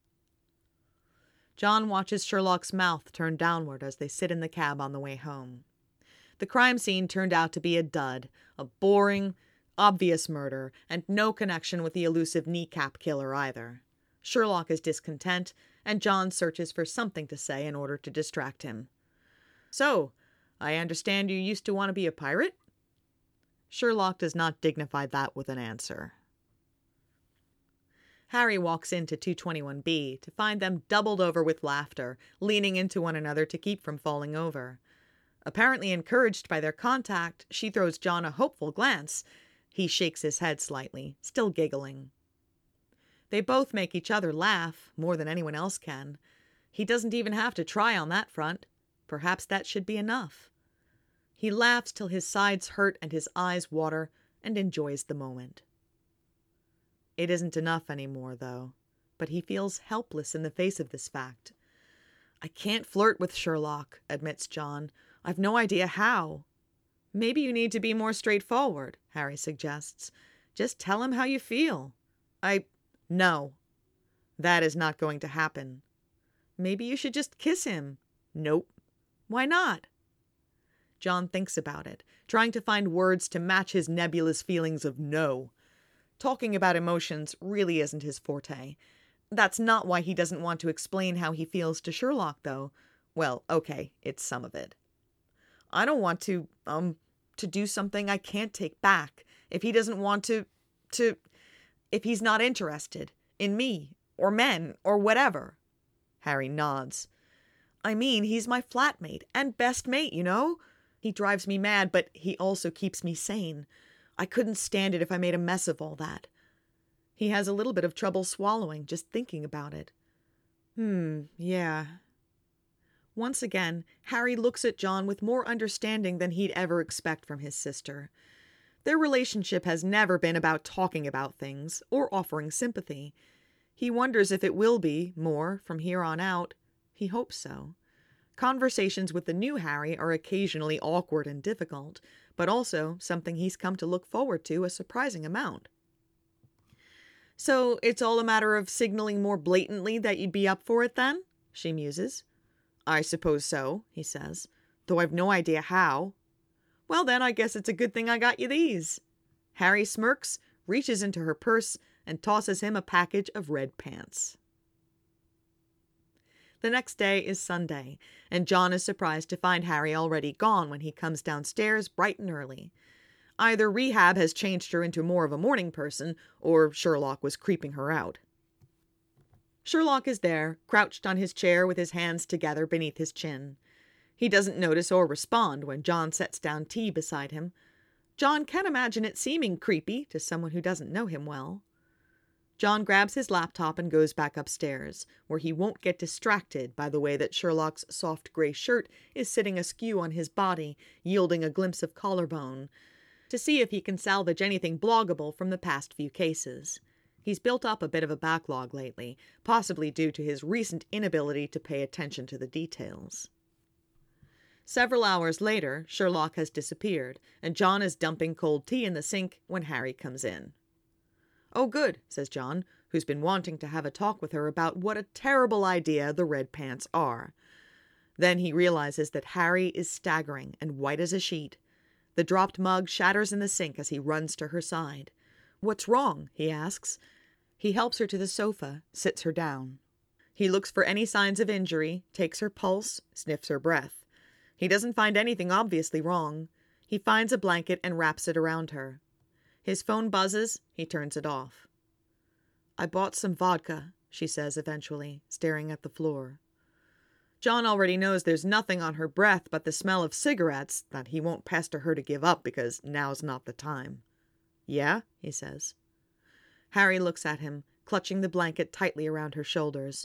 John watches Sherlock's mouth turn downward as they sit in the cab on the way home. The crime scene turned out to be a dud, a boring, obvious murder, and no connection with the elusive kneecap killer either. Sherlock is discontent, and John searches for something to say in order to distract him. So, I understand you used to want to be a pirate? Sherlock does not dignify that with an answer. Harry walks into two twenty-one B to find them doubled over with laughter, leaning into one another to keep from falling over. Apparently encouraged by their contact, she throws John a hopeful glance. He shakes his head slightly, still giggling. They both make each other laugh, more than anyone else can. He doesn't even have to try on that front. Perhaps that should be enough. He laughs till his sides hurt and his eyes water, and enjoys the moment. It isn't enough anymore, though, but he feels helpless in the face of this fact. I can't flirt with Sherlock, admits John. I've no idea how. Maybe you need to be more straightforward, Harry suggests. Just tell him how you feel. I... No. That is not going to happen. Maybe you should just kiss him. Nope. Why not? John thinks about it, trying to find words to match his nebulous feelings of no. Talking about emotions really isn't his forte. That's not why he doesn't want to explain how he feels to Sherlock, though. Well, okay, it's some of it. I don't want to, um, to do something I can't take back. If he doesn't want to, to, if he's not interested in me, or men, or whatever. Harry nods. I mean, he's my flatmate and best mate, you know? He drives me mad, but he also keeps me sane. I couldn't stand it if I made a mess of all that. He has a little bit of trouble swallowing, just thinking about it. Hmm, yeah. Once again, Harry looks at John with more understanding than he'd ever expect from his sister. Their relationship has never been about talking about things or offering sympathy. He wonders if it will be more from here on out. He hopes so. Conversations with the new Harry are occasionally awkward and difficult, but also something he's come to look forward to a surprising amount. So it's all a matter of signaling more blatantly that you'd be up for it then? She muses. I suppose so, he says, though I've no idea how. Well then, I guess it's a good thing I got you these. Harry smirks, reaches into her purse, and tosses him a package of red pants. The next day is Sunday, and John is surprised to find Harry already gone when he comes downstairs bright and early. Either rehab has changed her into more of a morning person, or Sherlock was creeping her out. Sherlock is there, crouched on his chair with his hands together beneath his chin. He doesn't notice or respond when John sets down tea beside him. John can imagine it seeming creepy to someone who doesn't know him well. John grabs his laptop and goes back upstairs, where he won't get distracted by the way that Sherlock's soft gray shirt is sitting askew on his body, yielding a glimpse of collarbone, to see if he can salvage anything bloggable from the past few cases. He's built up a bit of a backlog lately, possibly due to his recent inability to pay attention to the details. Several hours later, Sherlock has disappeared, and John is dumping cold tea in the sink when Harry comes in. Oh, good, says John, who's been wanting to have a talk with her about what a terrible idea the red pants are. Then he realizes that Harry is staggering and white as a sheet. The dropped mug shatters in the sink as he runs to her side. What's wrong? He asks. He helps her to the sofa, sits her down. He looks for any signs of injury, takes her pulse, sniffs her breath. He doesn't find anything obviously wrong. He finds a blanket and wraps it around her. His phone buzzes, he turns it off. I bought some vodka, she says eventually, staring at the floor. John already knows there's nothing on her breath but the smell of cigarettes that he won't pester her to give up because now's not the time. Yeah, he says. Harry looks at him, clutching the blanket tightly around her shoulders.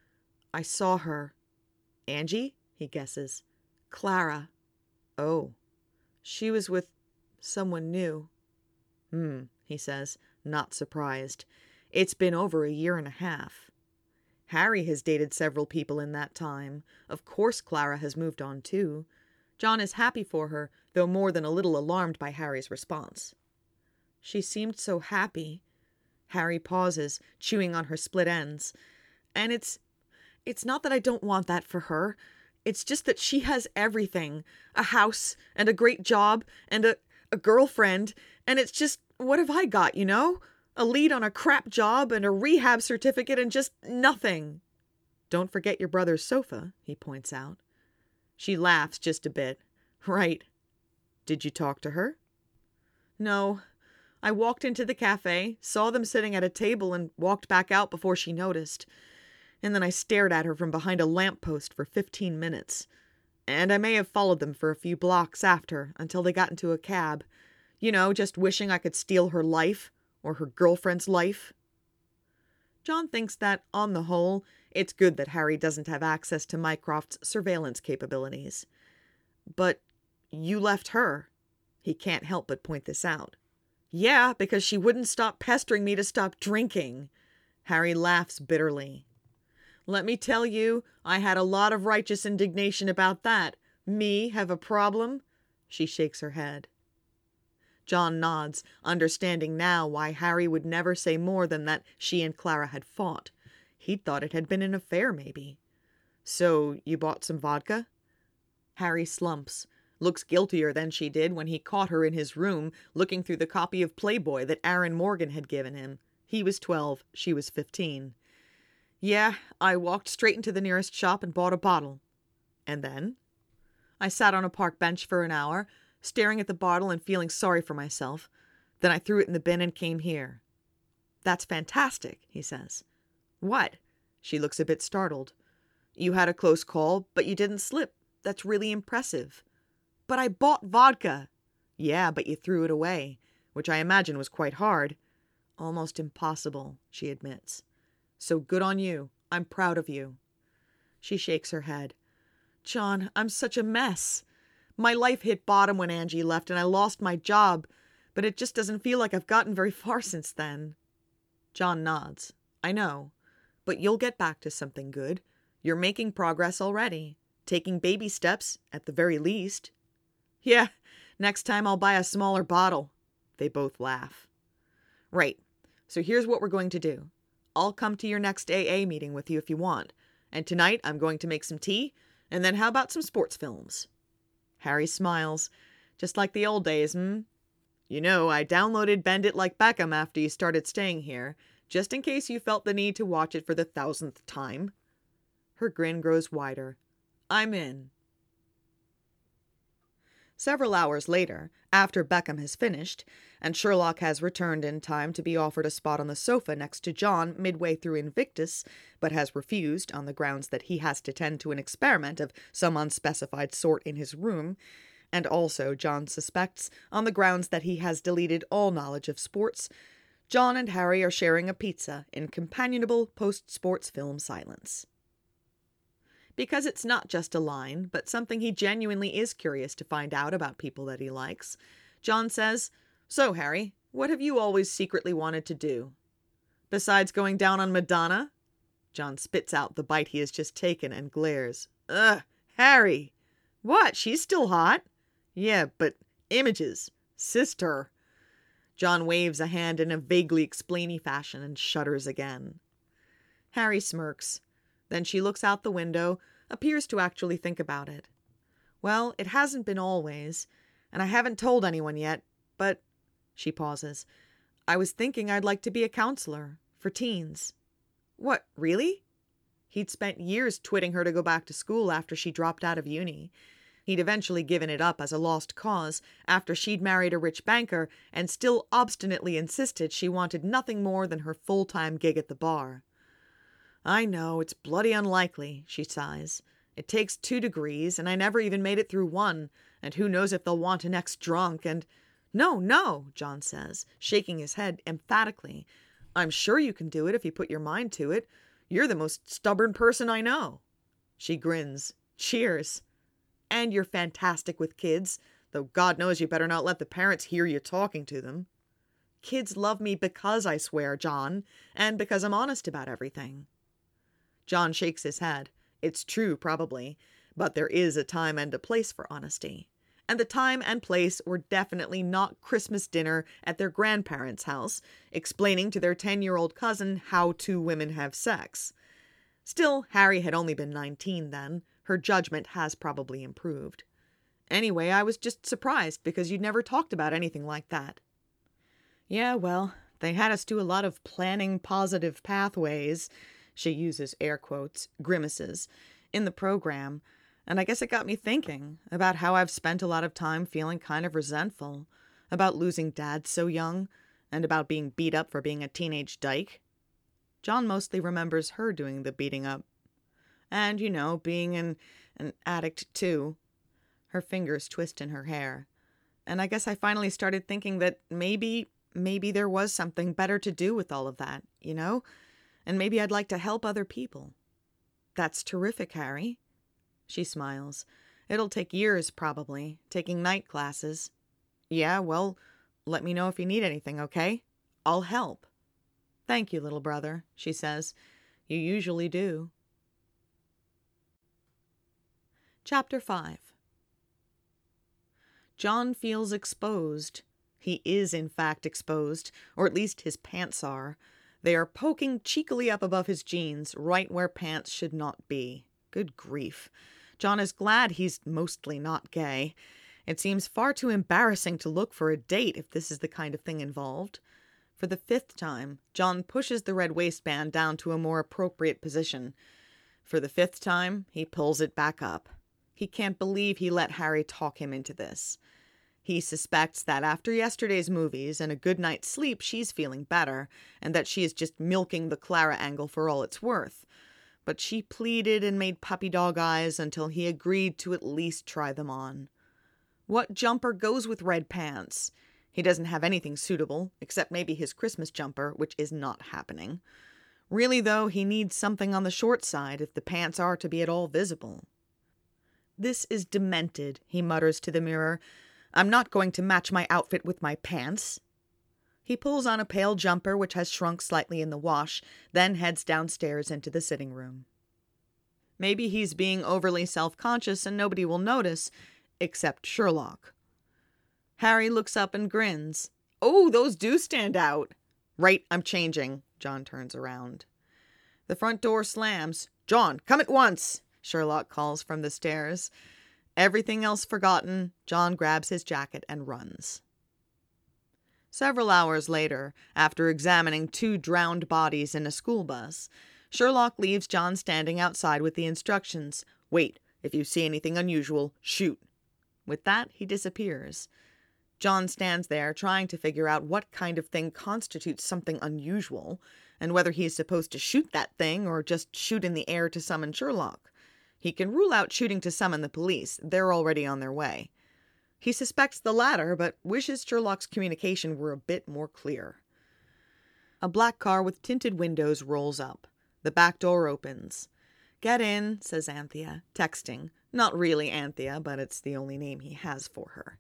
I saw her. Angie? He guesses. Clara. Oh. She was with someone new. Hmm, he says, not surprised. It's been over a year and a half. Harry has dated several people in that time. Of course Clara has moved on too. John is happy for her, though more than a little alarmed by Harry's response. She seemed so happy. Harry pauses, chewing on her split ends. And it's... it's not that I don't want that for her. It's just that she has everything. A house, and a great job, and a, a girlfriend, and it's just, what have I got, you know? A lead on a crap job, and a rehab certificate, and just nothing. Don't forget your brother's sofa, he points out. She laughs just a bit. Right. Did you talk to her? No. I walked into the cafe, saw them sitting at a table, and walked back out before she noticed. And then I stared at her from behind a lamppost for fifteen minutes. And I may have followed them for a few blocks after, until they got into a cab. You know, just wishing I could steal her life, or her girlfriend's life. John thinks that, on the whole, it's good that Harry doesn't have access to Mycroft's surveillance capabilities. But you left her. He can't help but point this out. Yeah, because she wouldn't stop pestering me to stop drinking. Harry laughs bitterly. Let me tell you, I had a lot of righteous indignation about that. Me have a problem? She shakes her head. John nods, understanding now why Harry would never say more than that she and Clara had fought. He'd thought it had been an affair, maybe. So, you bought some vodka? Harry slumps, looks guiltier than she did when he caught her in his room looking through the copy of Playboy that Aaron Morgan had given him. He was twelve, she was fifteen. Yeah, I walked straight into the nearest shop and bought a bottle. And then? I sat on a park bench for an hour, staring at the bottle and feeling sorry for myself. Then I threw it in the bin and came here. That's fantastic, he says. What? She looks a bit startled. You had a close call, but you didn't slip. That's really impressive. But I bought vodka. Yeah, but you threw it away, which I imagine was quite hard. Almost impossible, she admits. So good on you. I'm proud of you. She shakes her head. John, I'm such a mess. My life hit bottom when Angie left and I lost my job, but it just doesn't feel like I've gotten very far since then. John nods. I know, but you'll get back to something good. You're making progress already, taking baby steps at the very least. Yeah, next time I'll buy a smaller bottle. They both laugh. Right, so here's what we're going to do. I'll come to your next A A meeting with you if you want, and tonight I'm going to make some tea, and then how about some sports films? Harry smiles. Just like the old days, hmm? You know, I downloaded Bend It Like Beckham after you started staying here, just in case you felt the need to watch it for the thousandth time. Her grin grows wider. I'm in. Several hours later, after Beckham has finished, and Sherlock has returned in time to be offered a spot on the sofa next to John midway through Invictus, but has refused on the grounds that he has to tend to an experiment of some unspecified sort in his room, and also, John suspects, on the grounds that he has deleted all knowledge of sports, John and Harry are sharing a pizza in companionable post-sports film silence. Because it's not just a line, but something he genuinely is curious to find out about people that he likes, John says, So, Harry, what have you always secretly wanted to do? Besides going down on Madonna? John spits out the bite he has just taken and glares. Ugh, Harry! What, she's still hot? Yeah, but images. Sister. John waves a hand in a vaguely explainy fashion and shudders again. Harry smirks. Then she looks out the window, appears to actually think about it. Well, it hasn't been always, and I haven't told anyone yet, but... She pauses. I was thinking I'd like to be a counselor, for teens. What, really? He'd spent years twitting her to go back to school after she dropped out of uni. He'd eventually given it up as a lost cause after she'd married a rich banker and still obstinately insisted she wanted nothing more than her full-time gig at the bar. I know, it's bloody unlikely, she sighs. It takes two degrees, and I never even made it through one, and who knows if they'll want an ex-drunk, and... No, no, John says, shaking his head emphatically. I'm sure you can do it if you put your mind to it. You're the most stubborn person I know. She grins. Cheers. And you're fantastic with kids, though God knows you better not let the parents hear you talking to them. Kids love me because I swear, John, and because I'm honest about everything. John shakes his head. It's true, probably, but there is a time and a place for honesty. And the time and place were definitely not Christmas dinner at their grandparents' house, explaining to their ten-year-old cousin how two women have sex. Still, Harry had only been nineteen then. Her judgment has probably improved. Anyway, I was just surprised because you'd never talked about anything like that. Yeah, well, they had us do a lot of planning positive pathways, she uses air quotes, grimaces, in the program, and I guess it got me thinking about how I've spent a lot of time feeling kind of resentful about losing Dad so young and about being beat up for being a teenage dyke. John mostly remembers her doing the beating up. And, you know, being an, an addict, too. Her fingers twist in her hair. And I guess I finally started thinking that maybe, maybe there was something better to do with all of that, you know? And maybe I'd like to help other people. That's terrific, Harry. She smiles. It'll take years, probably, taking night classes. Yeah, well, let me know if you need anything, okay? I'll help. Thank you, little brother, she says. You usually do. Chapter five. John feels exposed. He is, in fact, exposed, or at least his pants are. They are poking cheekily up above his jeans, right where pants should not be. Good grief. John is glad he's mostly not gay. It seems far too embarrassing to look for a date if this is the kind of thing involved. For the fifth time, John pushes the red waistband down to a more appropriate position. For the fifth time, he pulls it back up. He can't believe he let Harry talk him into this. He suspects that after yesterday's movies and a good night's sleep, she's feeling better, and that she is just milking the Clara angle for all it's worth. But she pleaded and made puppy dog eyes until he agreed to at least try them on. What jumper goes with red pants? He doesn't have anything suitable, except maybe his Christmas jumper, which is not happening. Really, though, he needs something on the short side if the pants are to be at all visible. "This is demented," he mutters to the mirror. "I'm not going to match my outfit with my pants." He pulls on a pale jumper which has shrunk slightly in the wash, then heads downstairs into the sitting room. Maybe he's being overly self-conscious and nobody will notice, except Sherlock. Harry looks up and grins. "Oh, those do stand out." "Right, I'm changing." John turns around. The front door slams. "John, come at once," Sherlock calls from the stairs. Everything else forgotten, John grabs his jacket and runs. Several hours later, after examining two drowned bodies in a school bus, Sherlock leaves John standing outside with the instructions, "Wait, if you see anything unusual, shoot." With that, he disappears. John stands there trying to figure out what kind of thing constitutes something unusual, and whether he is supposed to shoot that thing or just shoot in the air to summon Sherlock. He can rule out shooting to summon the police. They're already on their way. He suspects the latter, but wishes Sherlock's communication were a bit more clear. A black car with tinted windows rolls up. The back door opens. "Get in," says Anthea, texting. Not really Anthea, but it's the only name he has for her.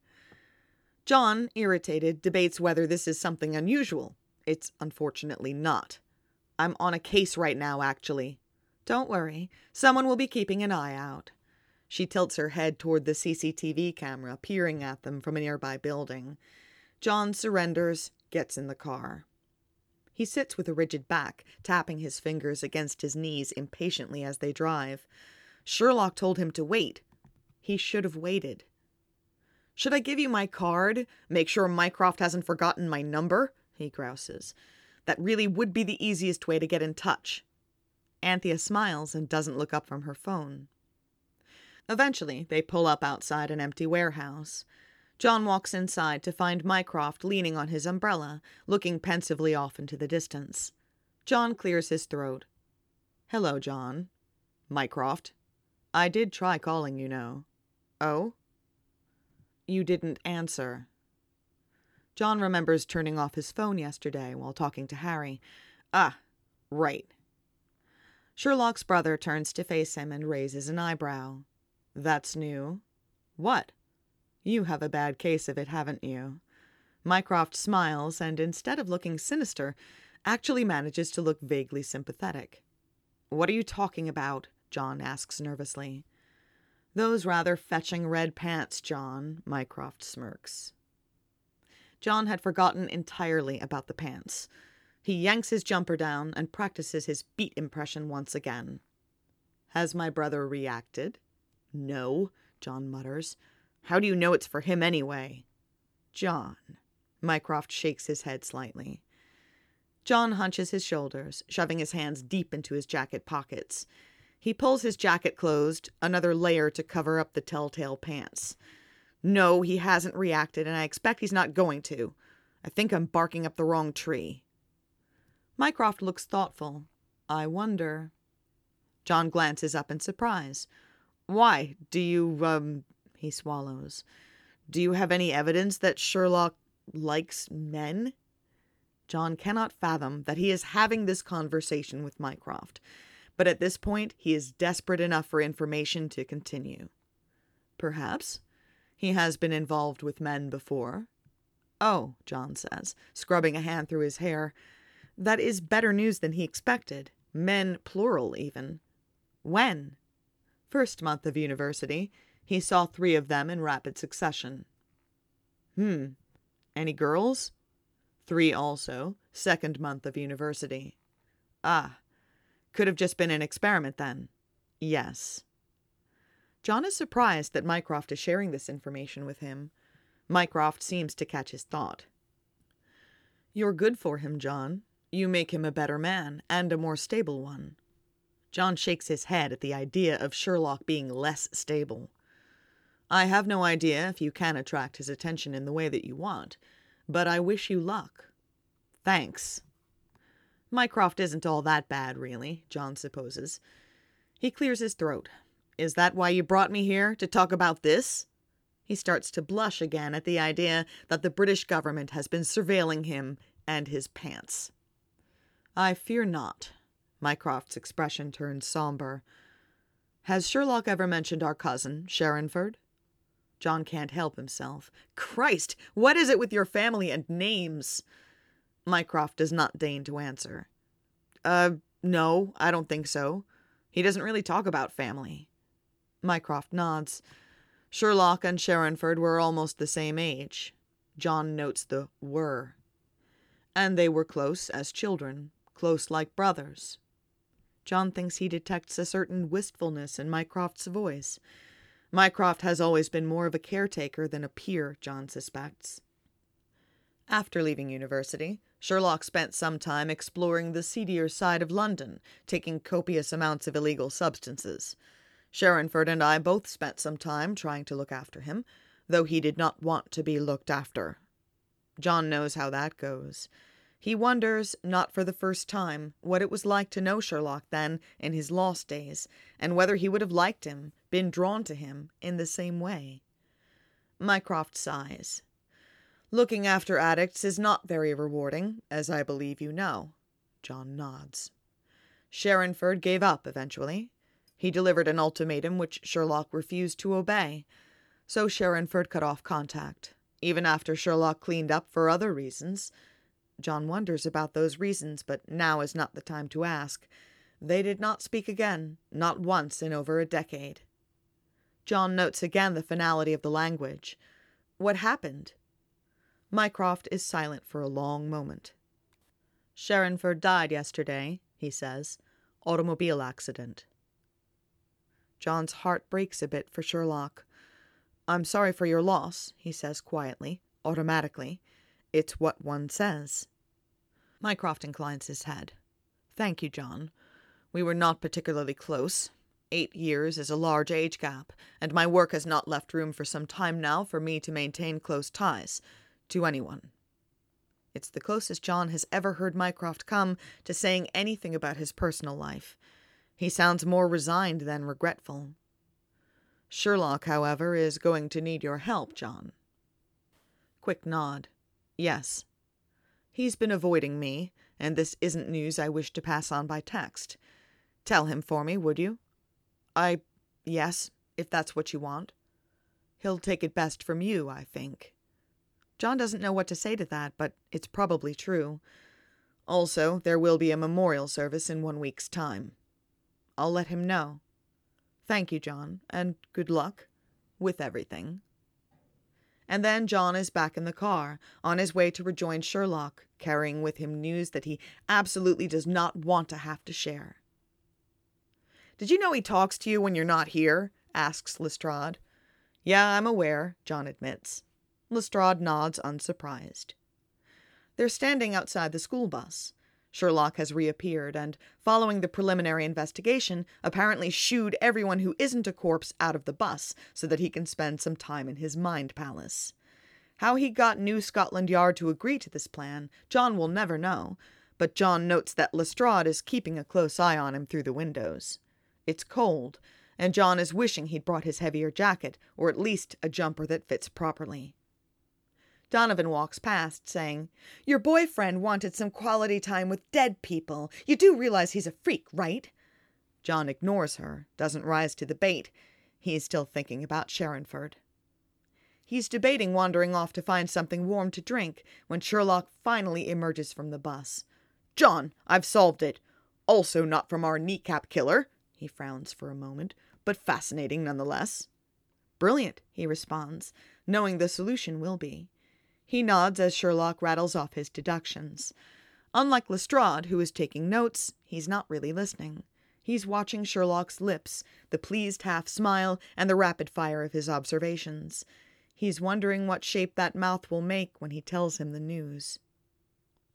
John, irritated, debates whether this is something unusual. It's unfortunately not. "I'm on a case right now, actually." "Don't worry. Someone will be keeping an eye out." She tilts her head toward the C C T V camera, peering at them from a nearby building. John surrenders, gets in the car. He sits with a rigid back, tapping his fingers against his knees impatiently as they drive. Sherlock told him to wait. He should have waited. "Should I give you my card? Make sure Mycroft hasn't forgotten my number?" he grouses. "That really would be the easiest way to get in touch." Anthea smiles and doesn't look up from her phone. Eventually, they pull up outside an empty warehouse. John walks inside to find Mycroft leaning on his umbrella, looking pensively off into the distance. John clears his throat. "Hello, John." "Mycroft." "I did try calling, you know." "Oh?" "You didn't answer." John remembers turning off his phone yesterday while talking to Harry. "Ah, right." Sherlock's brother turns to face him and raises an eyebrow. "That's new." "What?" "You have a bad case of it, haven't you?" Mycroft smiles and, instead of looking sinister, actually manages to look vaguely sympathetic. "What are you talking about?" John asks nervously. "Those rather fetching red pants, John," Mycroft smirks. John had forgotten entirely about the pants. He yanks his jumper down and practices his beat impression once again. "Has my brother reacted?" "No," John mutters. "How do you know it's for him anyway?" "John." Mycroft shakes his head slightly. John hunches his shoulders, shoving his hands deep into his jacket pockets. He pulls his jacket closed, another layer to cover up the telltale pants. "No, he hasn't reacted, and I expect he's not going to. I think I'm barking up the wrong tree." Mycroft looks thoughtful. "I wonder." John glances up in surprise. "Why? Do you, um... He swallows. "Do you have any evidence that Sherlock likes men?" John cannot fathom that he is having this conversation with Mycroft, but at this point he is desperate enough for information to continue. "Perhaps. He has been involved with men before." "Oh," John says, scrubbing a hand through his hair. That is better news than he expected. Men, plural, even. "When?" "First month of university. He saw three of them in rapid succession." "Hmm. Any girls?" "Three also. Second month of university." "Ah. Could have just been an experiment, then." "Yes." John is surprised that Mycroft is sharing this information with him. Mycroft seems to catch his thought. You're good for him, John. You make him a better man, and a more stable one. John shakes his head at the idea of Sherlock being less stable. I have no idea if you can attract his attention in the way that you want, but I wish you luck. Thanks. Mycroft isn't all that bad, really, John supposes. He clears his throat. Is that why you brought me here, to talk about this? He starts to blush again at the idea that the British government has been surveilling him and his pants. I fear not. Mycroft's expression turns somber. Has Sherlock ever mentioned our cousin, Sharonford? John can't help himself. Christ, what is it with your family and names? Mycroft does not deign to answer. Uh, no, I don't think so. He doesn't really talk about family. Mycroft nods. Sherlock and Sharonford were almost the same age. John notes the were. And they were close as children, close like brothers. John thinks he detects a certain wistfulness in Mycroft's voice. Mycroft has always been more of a caretaker than a peer, John suspects. After leaving university, Sherlock spent some time exploring the seedier side of London, taking copious amounts of illegal substances. Sharonford and I both spent some time trying to look after him, though he did not want to be looked after. John knows how that goes. He wonders, not for the first time, what it was like to know Sherlock then in his lost days, and whether he would have liked him, been drawn to him, in the same way. Mycroft sighs. Looking after addicts is not very rewarding, as I believe you know. John nods. Sharonford gave up eventually. He delivered an ultimatum which Sherlock refused to obey, so Sharonford cut off contact, even after Sherlock cleaned up for other reasons. John wonders about those reasons, but now is not the time to ask. They did not speak again, not once in over a decade. John notes again the finality of the language. What happened? Mycroft is silent for a long moment. Sharonford died yesterday, he says. Automobile accident. John's heart breaks a bit for Sherlock. I'm sorry for your loss, he says quietly, automatically. It's what one says. Mycroft inclines his head. Thank you, John. We were not particularly close. Eight years is a large age gap, and my work has not left room for some time now for me to maintain close ties to anyone. It's the closest John has ever heard Mycroft come to saying anything about his personal life. He sounds more resigned than regretful. Sherlock, however, is going to need your help, John. Quick nod. Yes. He's been avoiding me, and this isn't news I wish to pass on by text. Tell him for me, would you? I... yes, if that's what you want. He'll take it best from you, I think. John doesn't know what to say to that, but it's probably true. Also, there will be a memorial service in one week's time. I'll let him know. Thank you, John, and good luck with everything. And then John is back in the car, on his way to rejoin Sherlock, carrying with him news that he absolutely does not want to have to share. Did you know he talks to you when you're not here? Asks Lestrade. Yeah, I'm aware, John admits. Lestrade nods unsurprised. They're standing outside the school bus. Sherlock has reappeared and, following the preliminary investigation, apparently shooed everyone who isn't a corpse out of the bus so that he can spend some time in his mind palace. How he got New Scotland Yard to agree to this plan, John will never know, but John notes that Lestrade is keeping a close eye on him through the windows. It's cold, and John is wishing he'd brought his heavier jacket, or at least a jumper that fits properly. Donovan walks past, saying, Your boyfriend wanted some quality time with dead people. You do realize he's a freak, right? John ignores her, doesn't rise to the bait. He's still thinking about Sharonford. He's debating wandering off to find something warm to drink when Sherlock finally emerges from the bus. John, I've solved it. Also not from our kneecap killer. He frowns for a moment, but fascinating nonetheless. Brilliant, he responds, knowing the solution will be. He nods as Sherlock rattles off his deductions. Unlike Lestrade, who is taking notes, he's not really listening. He's watching Sherlock's lips, the pleased half-smile, and the rapid fire of his observations. He's wondering what shape that mouth will make when he tells him the news.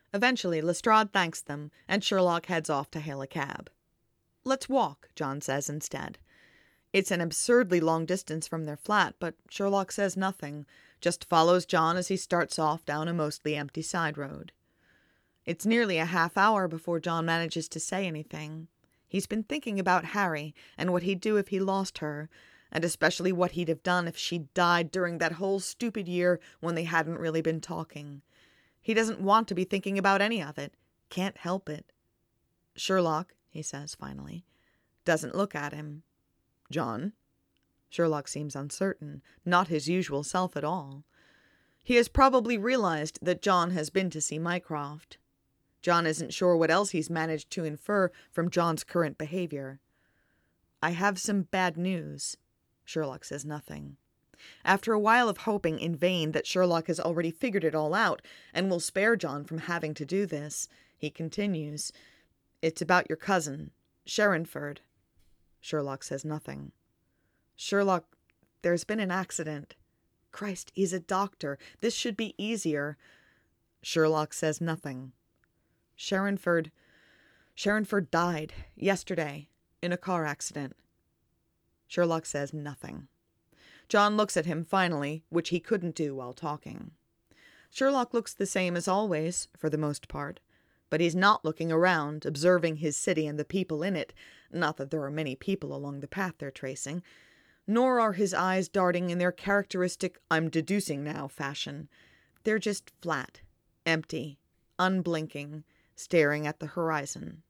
Eventually, Lestrade thanks them, and Sherlock heads off to hail a cab. "Let's walk," John says instead. It's an absurdly long distance from their flat, but Sherlock says nothing, just follows John as he starts off down a mostly empty side road. It's nearly a half hour before John manages to say anything. He's been thinking about Harry and what he'd do if he lost her, and especially what he'd have done if she'd died during that whole stupid year when they hadn't really been talking. He doesn't want to be thinking about any of it. Can't help it. "Sherlock," he says finally, doesn't look at him. "John?" Sherlock seems uncertain, not his usual self at all. He has probably realized that John has been to see Mycroft. John isn't sure what else he's managed to infer from John's current behavior. "I have some bad news." Sherlock says nothing. After a while of hoping in vain that Sherlock has already figured it all out and will spare John from having to do this, he continues, "It's about your cousin, Sherrinford." Sherlock says nothing. "Sherlock, there's been an accident." Christ, he's a doctor. This should be easier. Sherlock says nothing. Sherrinford, Sherrinford died yesterday in a car accident. Sherlock says nothing. John looks at him finally, which he couldn't do while talking. Sherlock looks the same as always, for the most part, but he's not looking around, observing his city and the people in it, not that there are many people along the path they're tracing, nor are his eyes darting in their characteristic "I'm deducing now" fashion. They're just flat, empty, unblinking, staring at the horizon.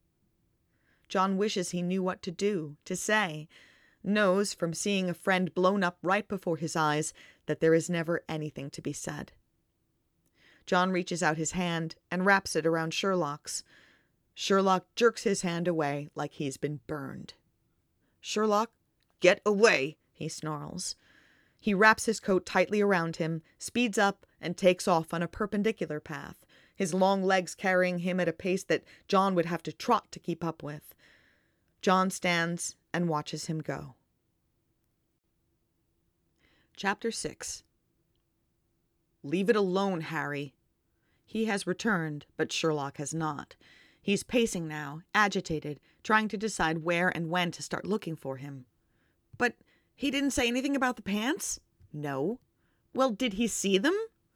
John wishes he knew what to do, to say, knows from seeing a friend blown up right before his eyes that there is never anything to be said. John reaches out his hand and wraps it around Sherlock's. Sherlock jerks his hand away like he's been burned. "Sherlock, get away," he snarls. He wraps his coat tightly around him, speeds up, and takes off on a perpendicular path, his long legs carrying him at a pace that John would have to trot to keep up with. John stands and watches him go. Chapter six. "Leave it alone, Harry." He has returned, but Sherlock has not. He's pacing now, agitated, trying to decide where and when to start looking for him. "But he didn't say anything about the pants?" "No." "Well, did he see them?"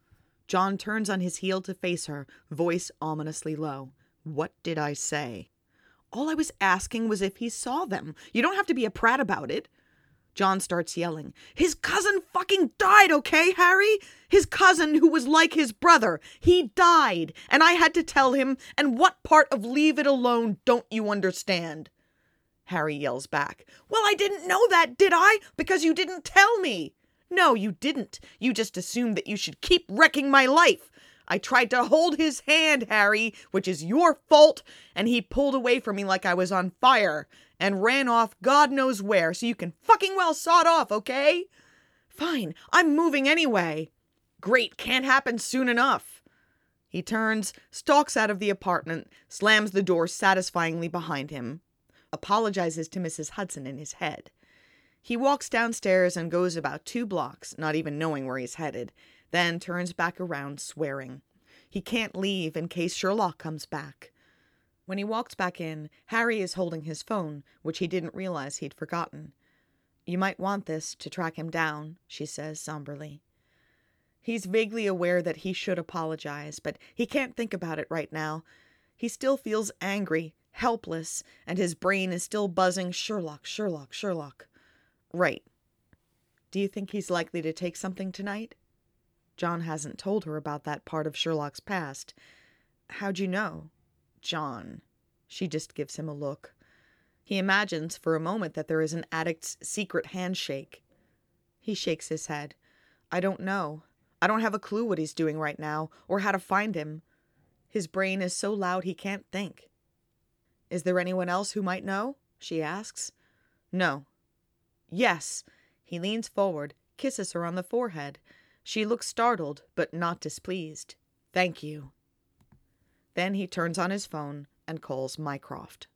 John turns on his heel to face her, voice ominously low. "What did I say?" "All I was asking was if he saw them. You don't have to be a prat about it." John starts yelling. "His cousin fucking died, okay, Harry? His cousin who was like his brother. He died, and I had to tell him, and what part of leave it alone don't you understand?" Harry yells back. "Well, I didn't know that, did I? Because you didn't tell me." "No, you didn't. You just assumed that you should keep wrecking my life. I tried to hold his hand, Harry, which is your fault, and he pulled away from me like I was on fire, and ran off God knows where, so you can fucking well sod off, okay?" "Fine, I'm moving anyway." "Great, can't happen soon enough." He turns, stalks out of the apartment, slams the door satisfyingly behind him, apologizes to Missus Hudson in his head. He walks downstairs and goes about two blocks, not even knowing where he's headed, then turns back around, swearing. He can't leave in case Sherlock comes back. When he walks back in, Harry is holding his phone, which he didn't realize he'd forgotten. "You might want this to track him down," she says somberly. He's vaguely aware that he should apologize, but he can't think about it right now. He still feels angry, helpless, and his brain is still buzzing, "Sherlock, Sherlock, Sherlock." "Right. Do you think he's likely to take something tonight?" John hasn't told her about that part of Sherlock's past. "How'd you know?" "John." She just gives him a look. He imagines for a moment that there is an addict's secret handshake. He shakes his head. "I don't know. I don't have a clue what he's doing right now, or how to find him. His brain is so loud he can't think." "Is there anyone else who might know?" she asks. "No." "Yes." He leans forward, kisses her on the forehead. She looks startled, but not displeased. "Thank you." Then he turns on his phone and calls Mycroft.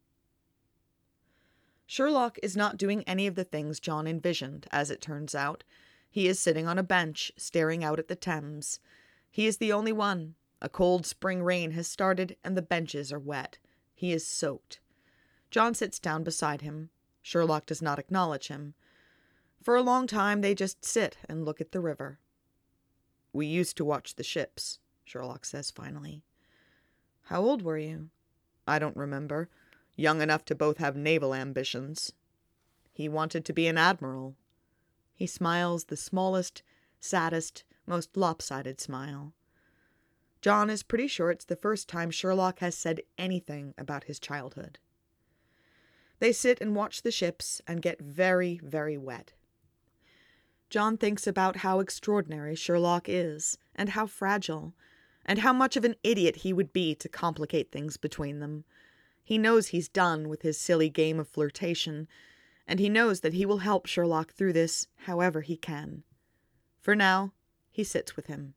Sherlock is not doing any of the things John envisioned, as it turns out. He is sitting on a bench, staring out at the Thames. He is the only one. A cold spring rain has started and the benches are wet. He is soaked. John sits down beside him. Sherlock does not acknowledge him. For a long time they just sit and look at the river. "We used to watch the ships," Sherlock says finally. "How old were you?" "I don't remember. Young enough to both have naval ambitions." "He wanted to be an admiral." He smiles the smallest, saddest, most lopsided smile. John is pretty sure it's the first time Sherlock has said anything about his childhood. They sit and watch the ships and get very, very wet. John thinks about how extraordinary Sherlock is, and how fragile, and how much of an idiot he would be to complicate things between them. He knows he's done with his silly game of flirtation, and he knows that he will help Sherlock through this however he can. For now, he sits with him.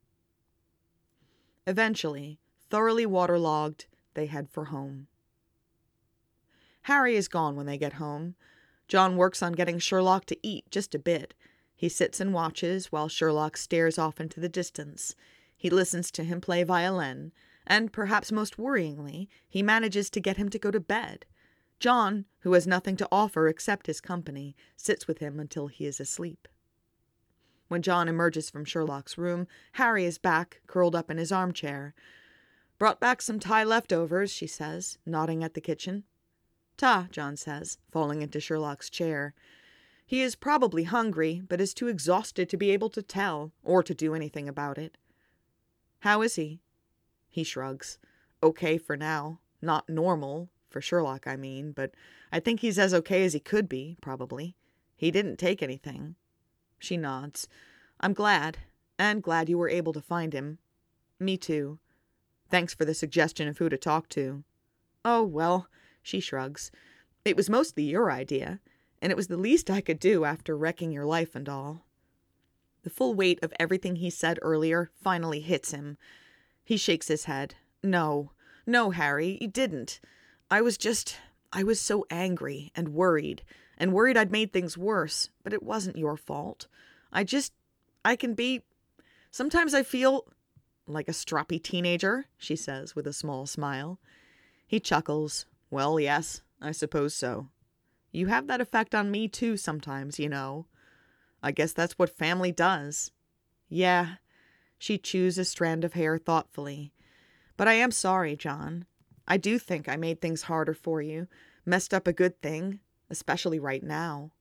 Eventually, thoroughly waterlogged, they head for home. Harry is gone when they get home. John works on getting Sherlock to eat just a bit. He sits and watches while Sherlock stares off into the distance. He listens to him play violin, and perhaps most worryingly, he manages to get him to go to bed. John, who has nothing to offer except his company, sits with him until he is asleep. When John emerges from Sherlock's room, Harry is back, curled up in his armchair. "Brought back some Thai leftovers," she says, nodding at the kitchen. "Ta," John says, falling into Sherlock's chair. He is probably hungry, but is too exhausted to be able to tell, or to do anything about it. "How is he?" He shrugs. "Okay for now. Not normal, for Sherlock, I mean, but I think he's as okay as he could be, probably. He didn't take anything." She nods. "I'm glad, and glad you were able to find him." "Me too. Thanks for the suggestion of who to talk to." "Oh, well," she shrugs. "It was mostly your idea, and it was the least I could do after wrecking your life and all." The full weight of everything he said earlier finally hits him. He shakes his head. "No, no, Harry, you didn't. I was just, I was so angry and worried, and worried I'd made things worse, but it wasn't your fault. I just, I can be, sometimes I feel like a stroppy teenager," she says with a small smile. He chuckles. "Well, yes, I suppose so. You have that effect on me too sometimes, you know. I guess that's what family does." "Yeah." She chews a strand of hair thoughtfully. "But I am sorry, John. I do think I made things harder for you, messed up a good thing, especially right now."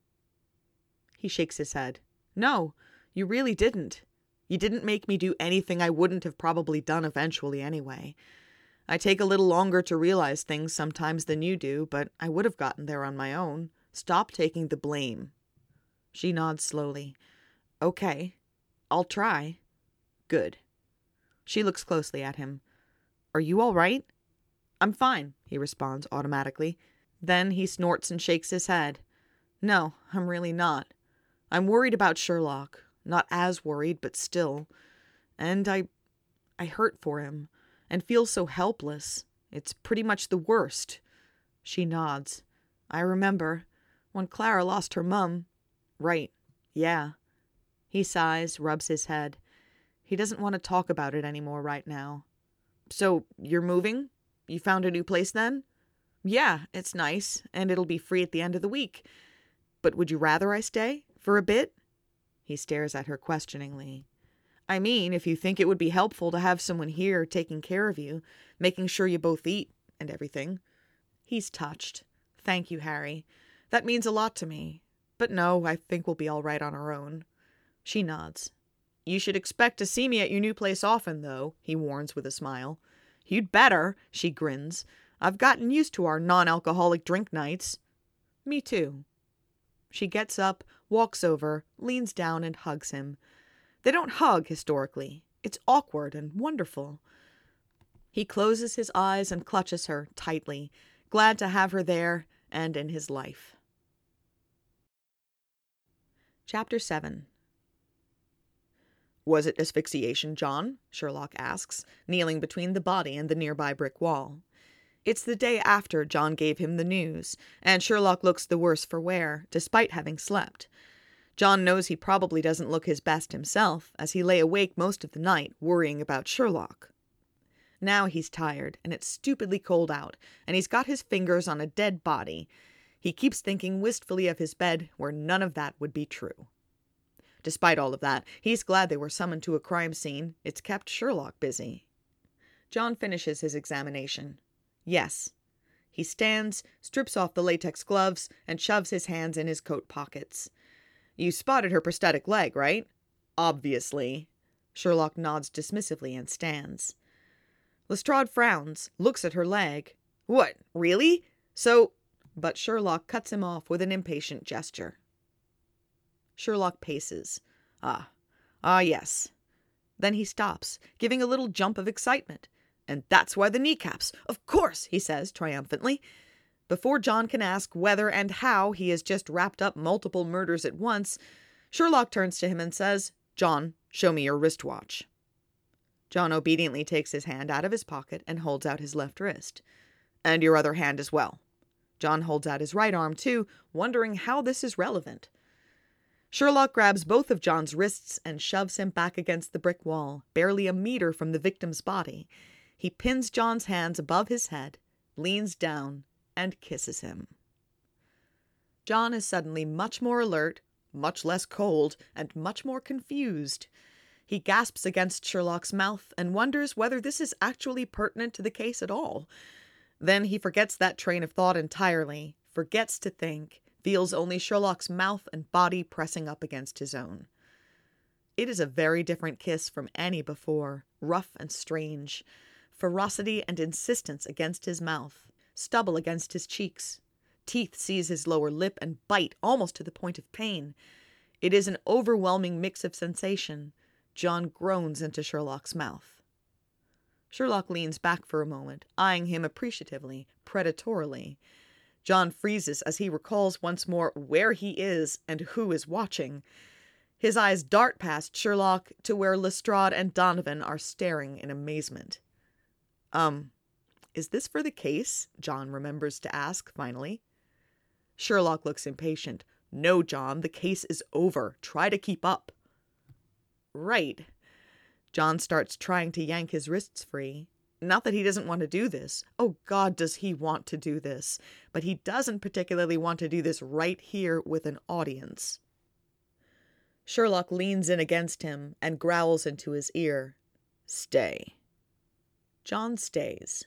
He shakes his head. "No, you really didn't. You didn't make me do anything I wouldn't have probably done eventually anyway. I take a little longer to realize things sometimes than you do, but I would have gotten there on my own. Stop taking the blame." She nods slowly. "Okay, I'll try." "Good." She looks closely at him. "Are you all right?" "I'm fine," he responds automatically. Then he snorts and shakes his head. "No, I'm really not. I'm worried about Sherlock. Not as worried, but still. And I, I hurt for him, and feel so helpless. It's pretty much the worst." She nods. "I remember. When Clara lost her mum." "Right. Yeah." He sighs, rubs his head. He doesn't want to talk about it anymore right now. "So, you're moving? You found a new place then?" "Yeah, it's nice, and it'll be free at the end of the week. But would you rather I stay? For a bit?" He stares at her questioningly. "I mean, if you think it would be helpful to have someone here taking care of you, making sure you both eat, and everything." He's touched. "Thank you, Harry. That means a lot to me. But no, I think we'll be all right on our own." She nods. "You should expect to see me at your new place often, though," he warns with a smile. "You'd better," she grins. "I've gotten used to our non-alcoholic drink nights." "Me too." She gets up, walks over, leans down and hugs him. They don't hug historically. It's awkward and wonderful. He closes his eyes and clutches her tightly, glad to have her there and in his life. Chapter seven. "Was it asphyxiation, John?" Sherlock asks, kneeling between the body and the nearby brick wall. It's the day after John gave him the news, and Sherlock looks the worse for wear, despite having slept. John knows he probably doesn't look his best himself, as he lay awake most of the night, worrying about Sherlock. Now he's tired, and it's stupidly cold out, and he's got his fingers on a dead body. He keeps thinking wistfully of his bed, where none of that would be true. Despite all of that, he's glad they were summoned to a crime scene. It's kept Sherlock busy. John finishes his examination. Yes. He stands, strips off the latex gloves, and shoves his hands in his coat pockets. You spotted her prosthetic leg, right? Obviously. Sherlock nods dismissively and stands. Lestrade frowns, looks at her leg. What, really? So... But Sherlock cuts him off with an impatient gesture. Sherlock paces. Ah, ah yes. Then he stops, giving a little jump of excitement. And that's why the kneecaps. Of course, he says triumphantly. Before John can ask whether and how he has just wrapped up multiple murders at once, Sherlock turns to him and says, John, show me your wristwatch. John obediently takes his hand out of his pocket and holds out his left wrist. And your other hand as well. John holds out his right arm too, wondering how this is relevant. Sherlock grabs both of John's wrists and shoves him back against the brick wall, barely a meter from the victim's body. He pins John's hands above his head, leans down, and kisses him. John is suddenly much more alert, much less cold, and much more confused. He gasps against Sherlock's mouth and wonders whether this is actually pertinent to the case at all. Then he forgets that train of thought entirely, forgets to think, feels only Sherlock's mouth and body pressing up against his own. It is a very different kiss from any before, rough and strange. Ferocity and insistence against his mouth, stubble against his cheeks. Teeth seize his lower lip and bite almost to the point of pain. It is an overwhelming mix of sensation. John groans into Sherlock's mouth. Sherlock leans back for a moment, eyeing him appreciatively, predatorily. John freezes as he recalls once more where he is and who is watching. His eyes dart past Sherlock to where Lestrade and Donovan are staring in amazement. Um, is this for the case? John remembers to ask, finally. Sherlock looks impatient. No, John, the case is over. Try to keep up. Right. John starts trying to yank his wrists free. Not that he doesn't want to do this. Oh, God, does he want to do this. But he doesn't particularly want to do this right here with an audience. Sherlock leans in against him and growls into his ear. Stay. John stays.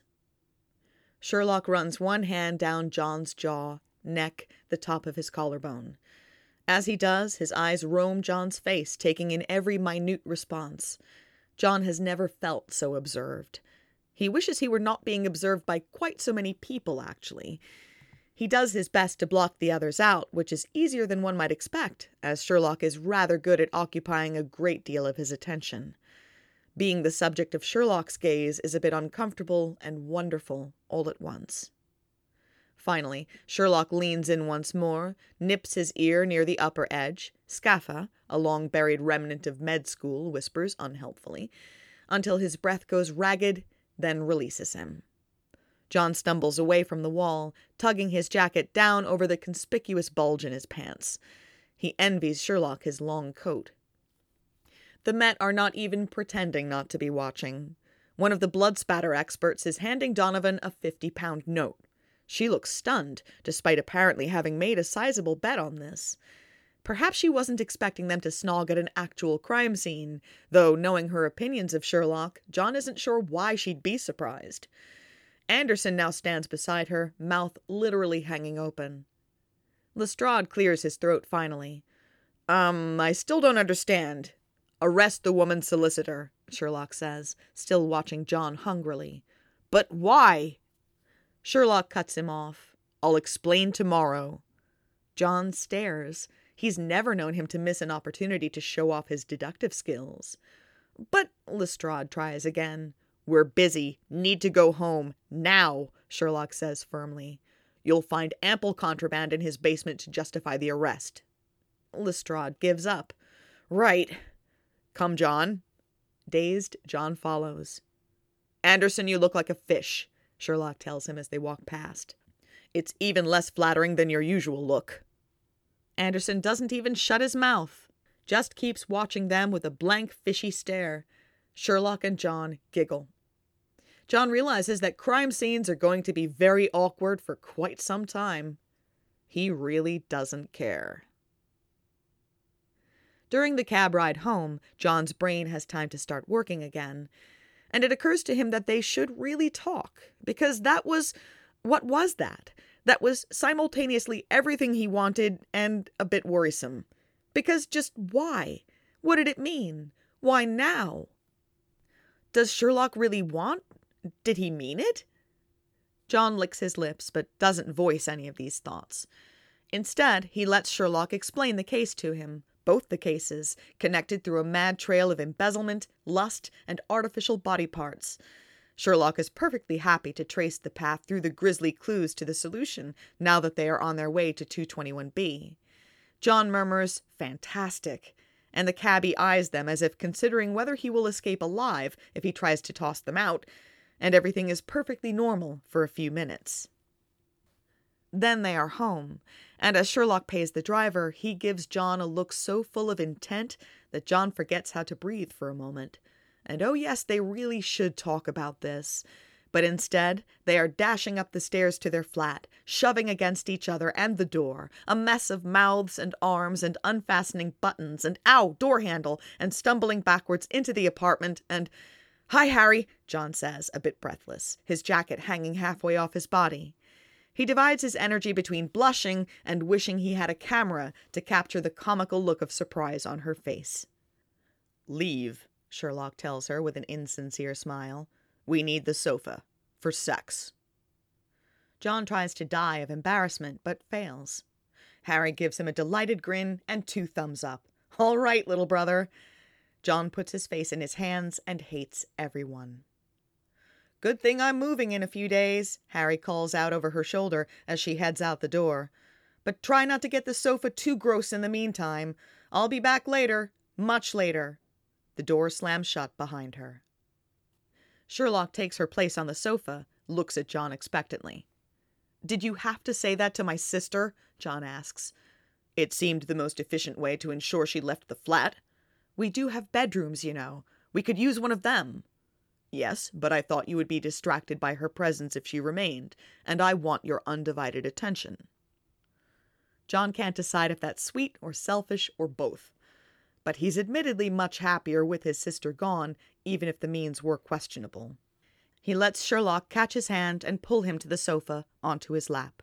Sherlock runs one hand down John's jaw, neck, the top of his collarbone. As he does, his eyes roam John's face, taking in every minute response. John has never felt so observed. He wishes he were not being observed by quite so many people, actually. He does his best to block the others out, which is easier than one might expect, as Sherlock is rather good at occupying a great deal of his attention. Being the subject of Sherlock's gaze is a bit uncomfortable and wonderful all at once. Finally, Sherlock leans in once more, nips his ear near the upper edge. Scapha, a long-buried remnant of med school, whispers unhelpfully, until his breath goes ragged, then releases him. John stumbles away from the wall, tugging his jacket down over the conspicuous bulge in his pants. He envies Sherlock his long coat. The Met are not even pretending not to be watching. One of the blood spatter experts is handing Donovan a fifty-pound note. She looks stunned, despite apparently having made a sizable bet on this. Perhaps she wasn't expecting them to snog at an actual crime scene, though knowing her opinions of Sherlock, John isn't sure why she'd be surprised. Anderson now stands beside her, mouth literally hanging open. Lestrade clears his throat finally. Um, I still don't understand. Arrest the woman's solicitor, Sherlock says, still watching John hungrily. But why? Sherlock cuts him off. I'll explain tomorrow. John stares. He's never known him to miss an opportunity to show off his deductive skills. But Lestrade tries again. We're busy. Need to go home. Now, Sherlock says firmly. You'll find ample contraband in his basement to justify the arrest. Lestrade gives up. Right. Come, John. Dazed, John follows. Anderson, you look like a fish, Sherlock tells him as they walk past. It's even less flattering than your usual look. Anderson doesn't even shut his mouth, just keeps watching them with a blank, fishy stare. Sherlock and John giggle. John realizes that crime scenes are going to be very awkward for quite some time. He really doesn't care. During the cab ride home, John's brain has time to start working again, and it occurs to him that they should really talk, because that was... what was that? That was simultaneously everything he wanted and a bit worrisome. Because just why? What did it mean? Why now? Does Sherlock really want? Did he mean it? John licks his lips, but doesn't voice any of these thoughts. Instead, he lets Sherlock explain the case to him, both the cases, connected through a mad trail of embezzlement, lust, and artificial body parts. Sherlock is perfectly happy to trace the path through the grisly clues to the solution, now that they are on their way to two twenty-one B. John murmurs, "Fantastic," and the cabbie eyes them as if considering whether he will escape alive if he tries to toss them out, and everything is perfectly normal for a few minutes. Then they are home, and as Sherlock pays the driver, he gives John a look so full of intent that John forgets how to breathe for a moment. And oh yes, they really should talk about this. But instead, they are dashing up the stairs to their flat, shoving against each other and the door, a mess of mouths and arms and unfastening buttons and ow, door handle, and stumbling backwards into the apartment and... "Hi, Harry," John says, a bit breathless, his jacket hanging halfway off his body. He divides his energy between blushing and wishing he had a camera to capture the comical look of surprise on her face. "Leave," Sherlock tells her with an insincere smile. "We need the sofa. For sex." John tries to die of embarrassment, but fails. Harry gives him a delighted grin and two thumbs up. "All right, little brother." John puts his face in his hands and hates everyone. "Good thing I'm moving in a few days," Harry calls out over her shoulder as she heads out the door. "But try not to get the sofa too gross in the meantime. I'll be back later, much later." The door slams shut behind her. Sherlock takes her place on the sofa, looks at John expectantly. "Did you have to say that to my sister?" John asks. "It seemed the most efficient way to ensure she left the flat." "We do have bedrooms, you know. We could use one of them." "Yes, but I thought you would be distracted by her presence if she remained, and I want your undivided attention." John can't decide if that's sweet or selfish or both. But he's admittedly much happier with his sister gone, even if the means were questionable. He lets Sherlock catch his hand and pull him to the sofa, onto his lap.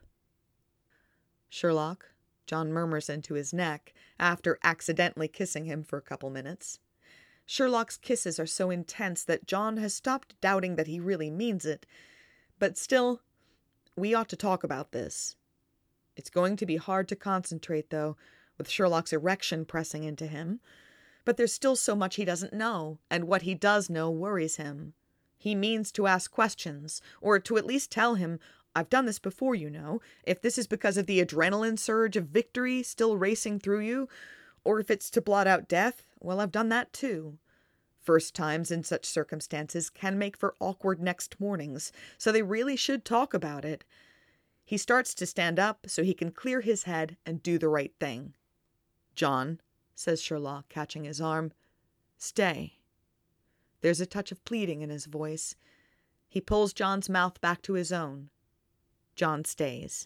"Sherlock," John murmurs into his neck, after accidentally kissing him for a couple minutes. Sherlock's kisses are so intense that John has stopped doubting that he really means it. But still, we ought to talk about this. It's going to be hard to concentrate, though, with Sherlock's erection pressing into him. But there's still so much he doesn't know, and what he does know worries him. He means to ask questions, or to at least tell him, "I've done this before, you know. If this is because of the adrenaline surge of victory still racing through you, or if it's to blot out death, well, I've done that too." First times in such circumstances can make for awkward next mornings, so they really should talk about it. He starts to stand up so he can clear his head and do the right thing. "John," says Sherlock, catching his arm, "stay." There's a touch of pleading in his voice. He pulls John's mouth back to his own. John stays.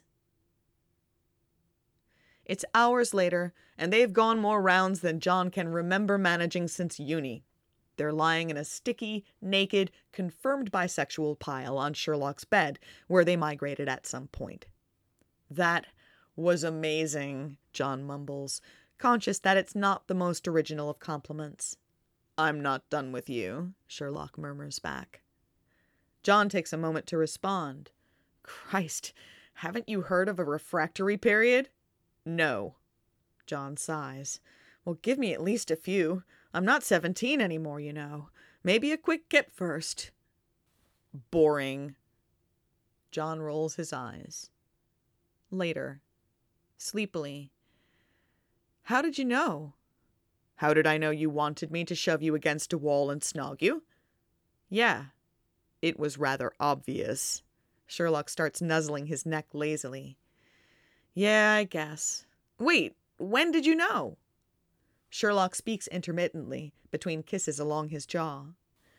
It's hours later, and they've gone more rounds than John can remember managing since uni. They're lying in a sticky, naked, confirmed bisexual pile on Sherlock's bed, where they migrated at some point. "That was amazing," John mumbles, conscious that it's not the most original of compliments. "I'm not done with you," Sherlock murmurs back. John takes a moment to respond. "Christ, haven't you heard of a refractory period?" "No." John sighs. "Well, give me at least a few. I'm not seventeen anymore, you know. Maybe a quick kip first." "Boring." John rolls his eyes. Later, sleepily. "How did you know?" "How did I know you wanted me to shove you against a wall and snog you?" "Yeah." "It was rather obvious." Sherlock starts nuzzling his neck lazily. "Yeah, I guess. Wait, when did you know?" Sherlock speaks intermittently, between kisses along his jaw.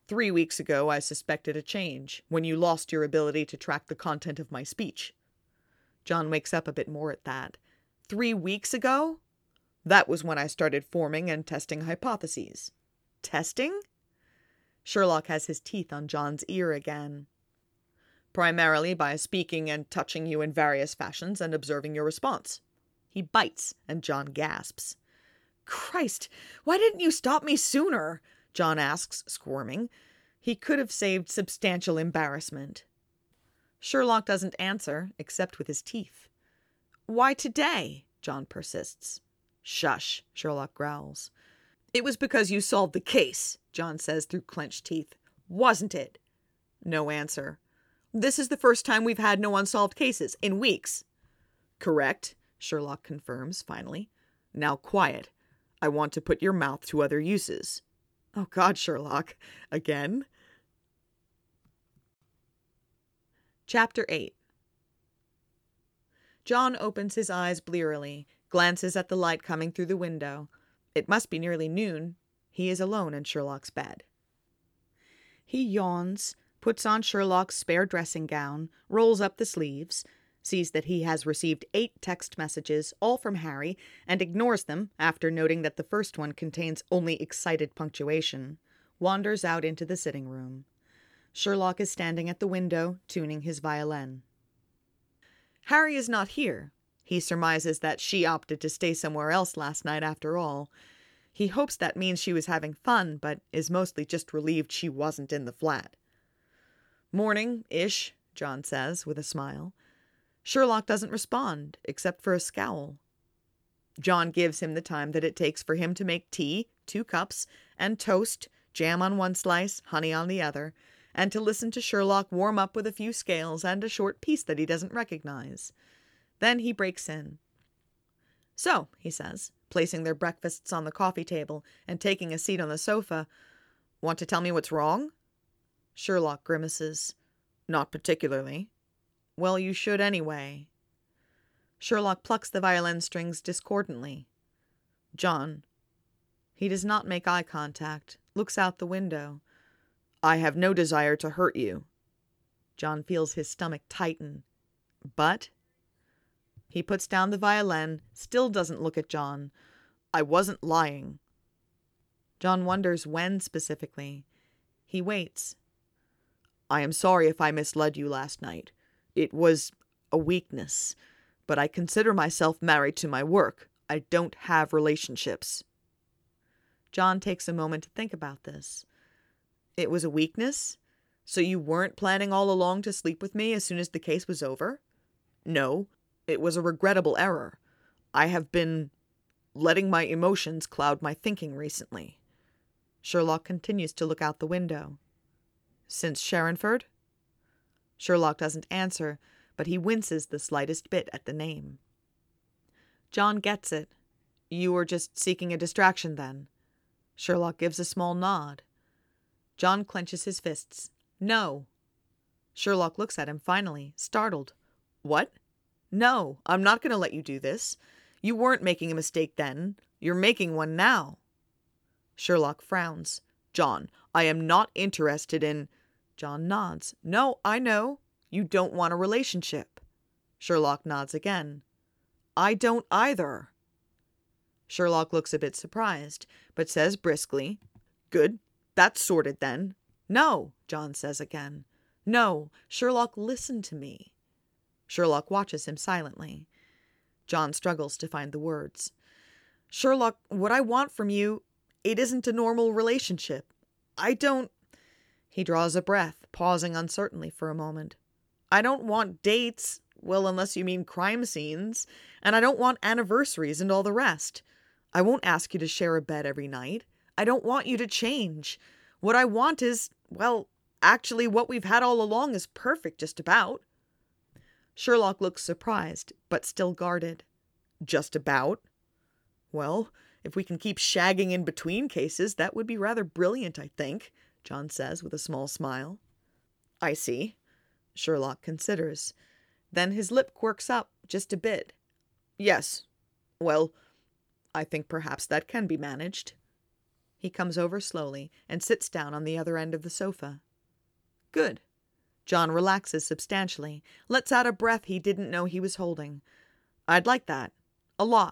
Three weeks ago, I suspected a change, when you lost your ability to track the content of my speech. John wakes up a bit more at that. Three weeks ago? That was when I started forming and testing hypotheses. Testing? Sherlock has his teeth on John's ear again. Primarily by speaking and touching you in various fashions and observing your response. He bites, and John gasps. Christ, why didn't you stop me sooner? John asks, squirming. He could have saved substantial embarrassment. Sherlock doesn't answer, except with his teeth. Why today? John persists. Shush, Sherlock growls. It was because you solved the case, John says through clenched teeth. Wasn't it? No answer. This is the first time we've had no unsolved cases, in weeks. Correct, Sherlock confirms, finally. Now quiet. I want to put your mouth to other uses. Oh God, Sherlock. Again? Chapter eight. John opens his eyes blearily, glances at the light coming through the window. It must be nearly noon. He is alone in Sherlock's bed. He yawns, puts on Sherlock's spare dressing gown, rolls up the sleeves, sees that he has received eight text messages, all from Harry, and ignores them after noting that the first one contains only excited punctuation, wanders out into the sitting room. Sherlock is standing at the window, tuning his violin. Harry is not here. He surmises that she opted to stay somewhere else last night after all. He hopes that means she was having fun, but is mostly just relieved she wasn't in the flat. Morning-ish, John says, with a smile. Sherlock doesn't respond, except for a scowl. John gives him the time that it takes for him to make tea, two cups, and toast, jam on one slice, honey on the other, and to listen to Sherlock warm up with a few scales and a short piece that he doesn't recognize. Then he breaks in. So, he says, placing their breakfasts on the coffee table and taking a seat on the sofa, want to tell me what's wrong? Sherlock grimaces. Not particularly. Well, you should anyway. Sherlock plucks the violin strings discordantly. John. He does not make eye contact, looks out the window. I have no desire to hurt you. John feels his stomach tighten. But? He puts down the violin, still doesn't look at John. I wasn't lying. John wonders when specifically. He waits. I am sorry if I misled you last night. It was a weakness, but I consider myself married to my work. I don't have relationships. John takes a moment to think about this. It was a weakness? So you weren't planning all along to sleep with me as soon as the case was over? No, it was a regrettable error. I have been letting my emotions cloud my thinking recently. Sherlock continues to look out the window. Since Sharonford? Sherlock doesn't answer, but he winces the slightest bit at the name. John gets it. You were just seeking a distraction then. Sherlock gives a small nod. John clenches his fists. No. Sherlock looks at him finally, startled. What? No, I'm not going to let you do this. You weren't making a mistake then. You're making one now. Sherlock frowns. John, I am not interested in... John nods. No, I know. You don't want a relationship. Sherlock nods again. I don't either. Sherlock looks a bit surprised, but says briskly, Good. That's sorted then. No, John says again. No, Sherlock, listen to me. Sherlock watches him silently. John struggles to find the words. Sherlock, what I want from you, it isn't a normal relationship. I don't... He draws a breath, pausing uncertainly for a moment. I don't want dates, well, unless you mean crime scenes, and I don't want anniversaries and all the rest. I won't ask you to share a bed every night. I don't want you to change. What I want is, well, actually what we've had all along is perfect, just about. Sherlock looks surprised, but still guarded. Just about? Well, if we can keep shagging in between cases, that would be rather brilliant, I think, John says with a small smile. I see. Sherlock considers. Then his lip quirks up just a bit. Yes. Well, I think perhaps that can be managed. He comes over slowly and sits down on the other end of the sofa. Good. John relaxes substantially, lets out a breath he didn't know he was holding. I'd like that. A lot.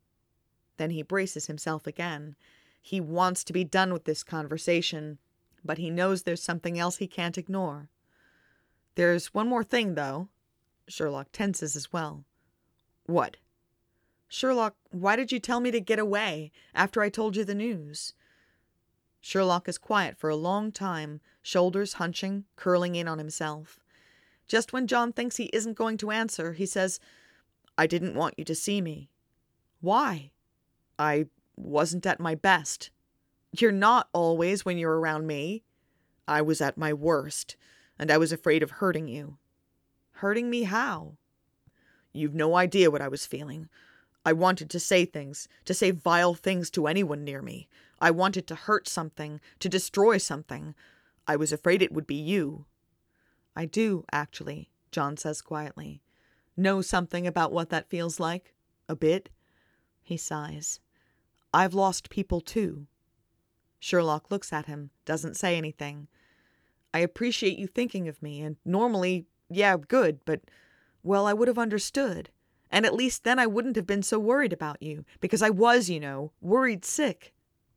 Then he braces himself again. He wants to be done with this conversation, but he knows there's something else he can't ignore. There's one more thing, though. Sherlock tenses as well. What? Sherlock, why did you tell me to get away after I told you the news? Sherlock is quiet for a long time, shoulders hunching, curling in on himself. Just when John thinks he isn't going to answer, he says, I didn't want you to see me. Why? I wasn't at my best. You're not always when you're around me. I was at my worst, and I was afraid of hurting you. Hurting me how? You've no idea what I was feeling. I wanted to say things, to say vile things to anyone near me. I wanted to hurt something, to destroy something. I was afraid it would be you. I do, actually, John says quietly. Know something about what that feels like? A bit? He sighs. I've lost people too. Sherlock looks at him, doesn't say anything. I appreciate you thinking of me, and normally, yeah, good, but, well, I would have understood. And at least then I wouldn't have been so worried about you, because I was, you know, worried sick.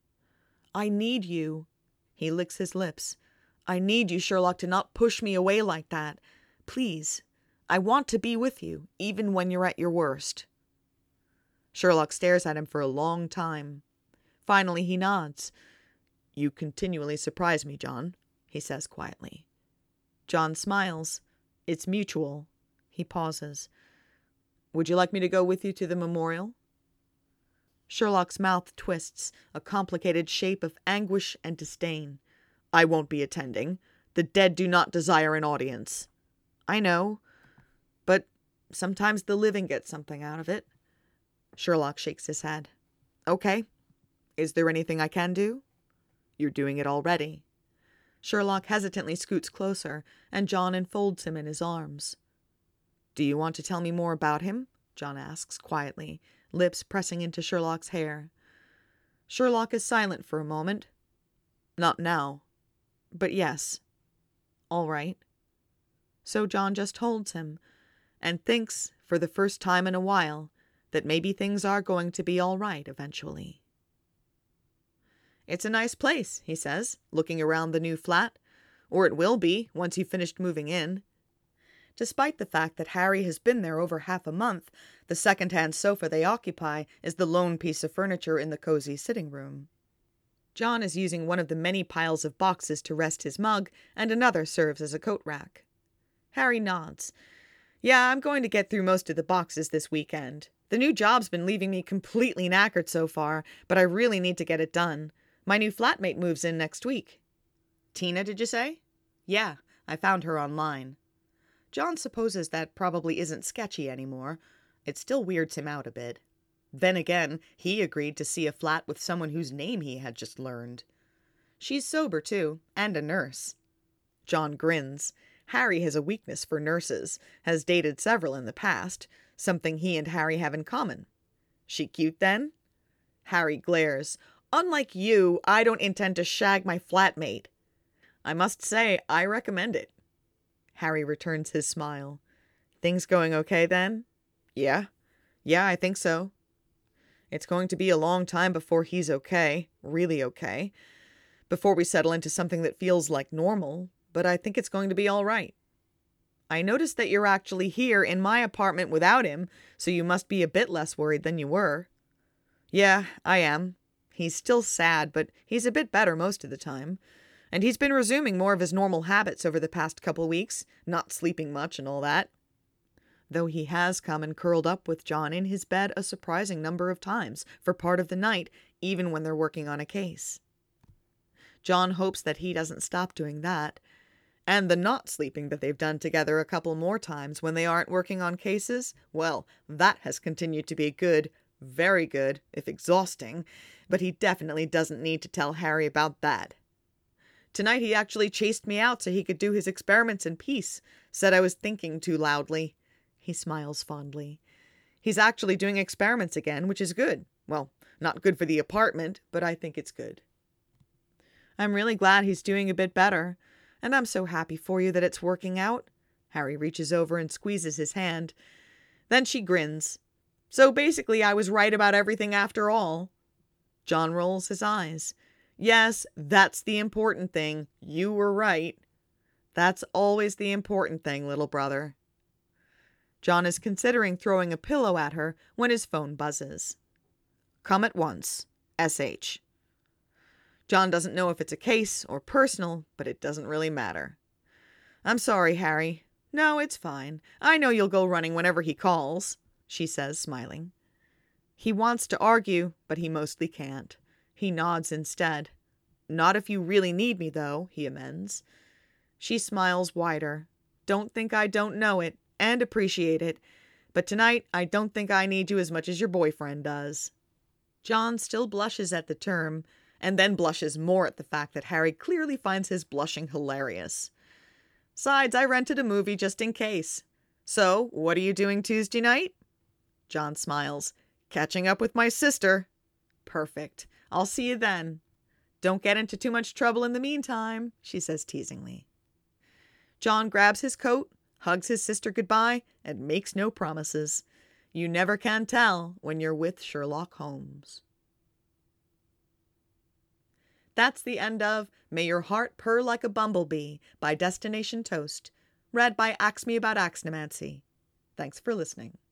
I need you. He licks his lips. I need you, Sherlock, to not push me away like that. Please. I want to be with you, even when you're at your worst. Sherlock stares at him for a long time. Finally, he nods. You continually surprise me, John, he says quietly. John smiles. It's mutual. He pauses. Would you like me to go with you to the memorial? Sherlock's mouth twists, a complicated shape of anguish and disdain. I won't be attending. The dead do not desire an audience. I know, but sometimes the living get something out of it. Sherlock shakes his head. Okay. Is there anything I can do? You're doing it already. Sherlock hesitantly scoots closer, and John enfolds him in his arms. Do you want to tell me more about him? John asks quietly, lips pressing into Sherlock's hair. Sherlock is silent for a moment. Not now. But yes. All right. So John just holds him, and thinks, for the first time in a while, that maybe things are going to be all right eventually. It's a nice place, he says, looking around the new flat. Or it will be, once you've finished moving in. Despite the fact that Harry has been there over half a month, the second-hand sofa they occupy is the lone piece of furniture in the cozy sitting room. John is using one of the many piles of boxes to rest his mug, and another serves as a coat rack. Harry nods. Yeah, I'm going to get through most of the boxes this weekend. The new job's been leaving me completely knackered so far, but I really need to get it done. My new flatmate moves in next week. Tina, did you say? Yeah, I found her online. John supposes that probably isn't sketchy anymore. It still weirds him out a bit. Then again, he agreed to see a flat with someone whose name he had just learned. She's sober, too, and a nurse. John grins. Harry has a weakness for nurses, has dated several in the past, something he and Harry have in common. She cute, then? Harry glares. Unlike you, I don't intend to shag my flatmate. I must say, I recommend it. Harry returns his smile. Things going okay, then? Yeah. Yeah, I think so. It's going to be a long time before he's okay, really okay, before we settle into something that feels like normal, but I think it's going to be all right. I noticed that you're actually here in my apartment without him, so you must be a bit less worried than you were. Yeah, I am. He's still sad, but he's a bit better most of the time. And he's been resuming more of his normal habits over the past couple weeks, not sleeping much and all that. Though he has come and curled up with John in his bed a surprising number of times for part of the night, even when they're working on a case. John hopes that he doesn't stop doing that. And the not sleeping that they've done together a couple more times when they aren't working on cases, well, that has continued to be good, very good, if exhausting, but he definitely doesn't need to tell Harry about that. Tonight he actually chased me out so he could do his experiments in peace, said I was thinking too loudly. He smiles fondly. He's actually doing experiments again, which is good. Well, not good for the apartment, but I think it's good. I'm really glad he's doing a bit better, and I'm so happy for you that it's working out. Harry reaches over and squeezes his hand. Then she grins. So basically, I was right about everything after all. John rolls his eyes. Yes, that's the important thing. You were right. That's always the important thing, little brother. John is considering throwing a pillow at her when his phone buzzes. Come at once. S H. John doesn't know if it's a case or personal, but it doesn't really matter. I'm sorry, Harry. No, it's fine. I know you'll go running whenever he calls, she says, smiling. He wants to argue, but he mostly can't. He nods instead. Not if you really need me, though, he amends. She smiles wider. Don't think I don't know it, and appreciate it, but tonight I don't think I need you as much as your boyfriend does. John still blushes at the term, and then blushes more at the fact that Harry clearly finds his blushing hilarious. Besides, I rented a movie just in case. So, what are you doing Tuesday night? John smiles. Catching up with my sister. Perfect. I'll see you then. Don't get into too much trouble in the meantime, she says teasingly. John grabs his coat, hugs his sister goodbye, and makes no promises. You never can tell when you're with Sherlock Holmes. That's the end of May Your Heart Purr Like a Bumblebee by Destination Toast, read by Ax Me About Axnomancy. Thanks for listening.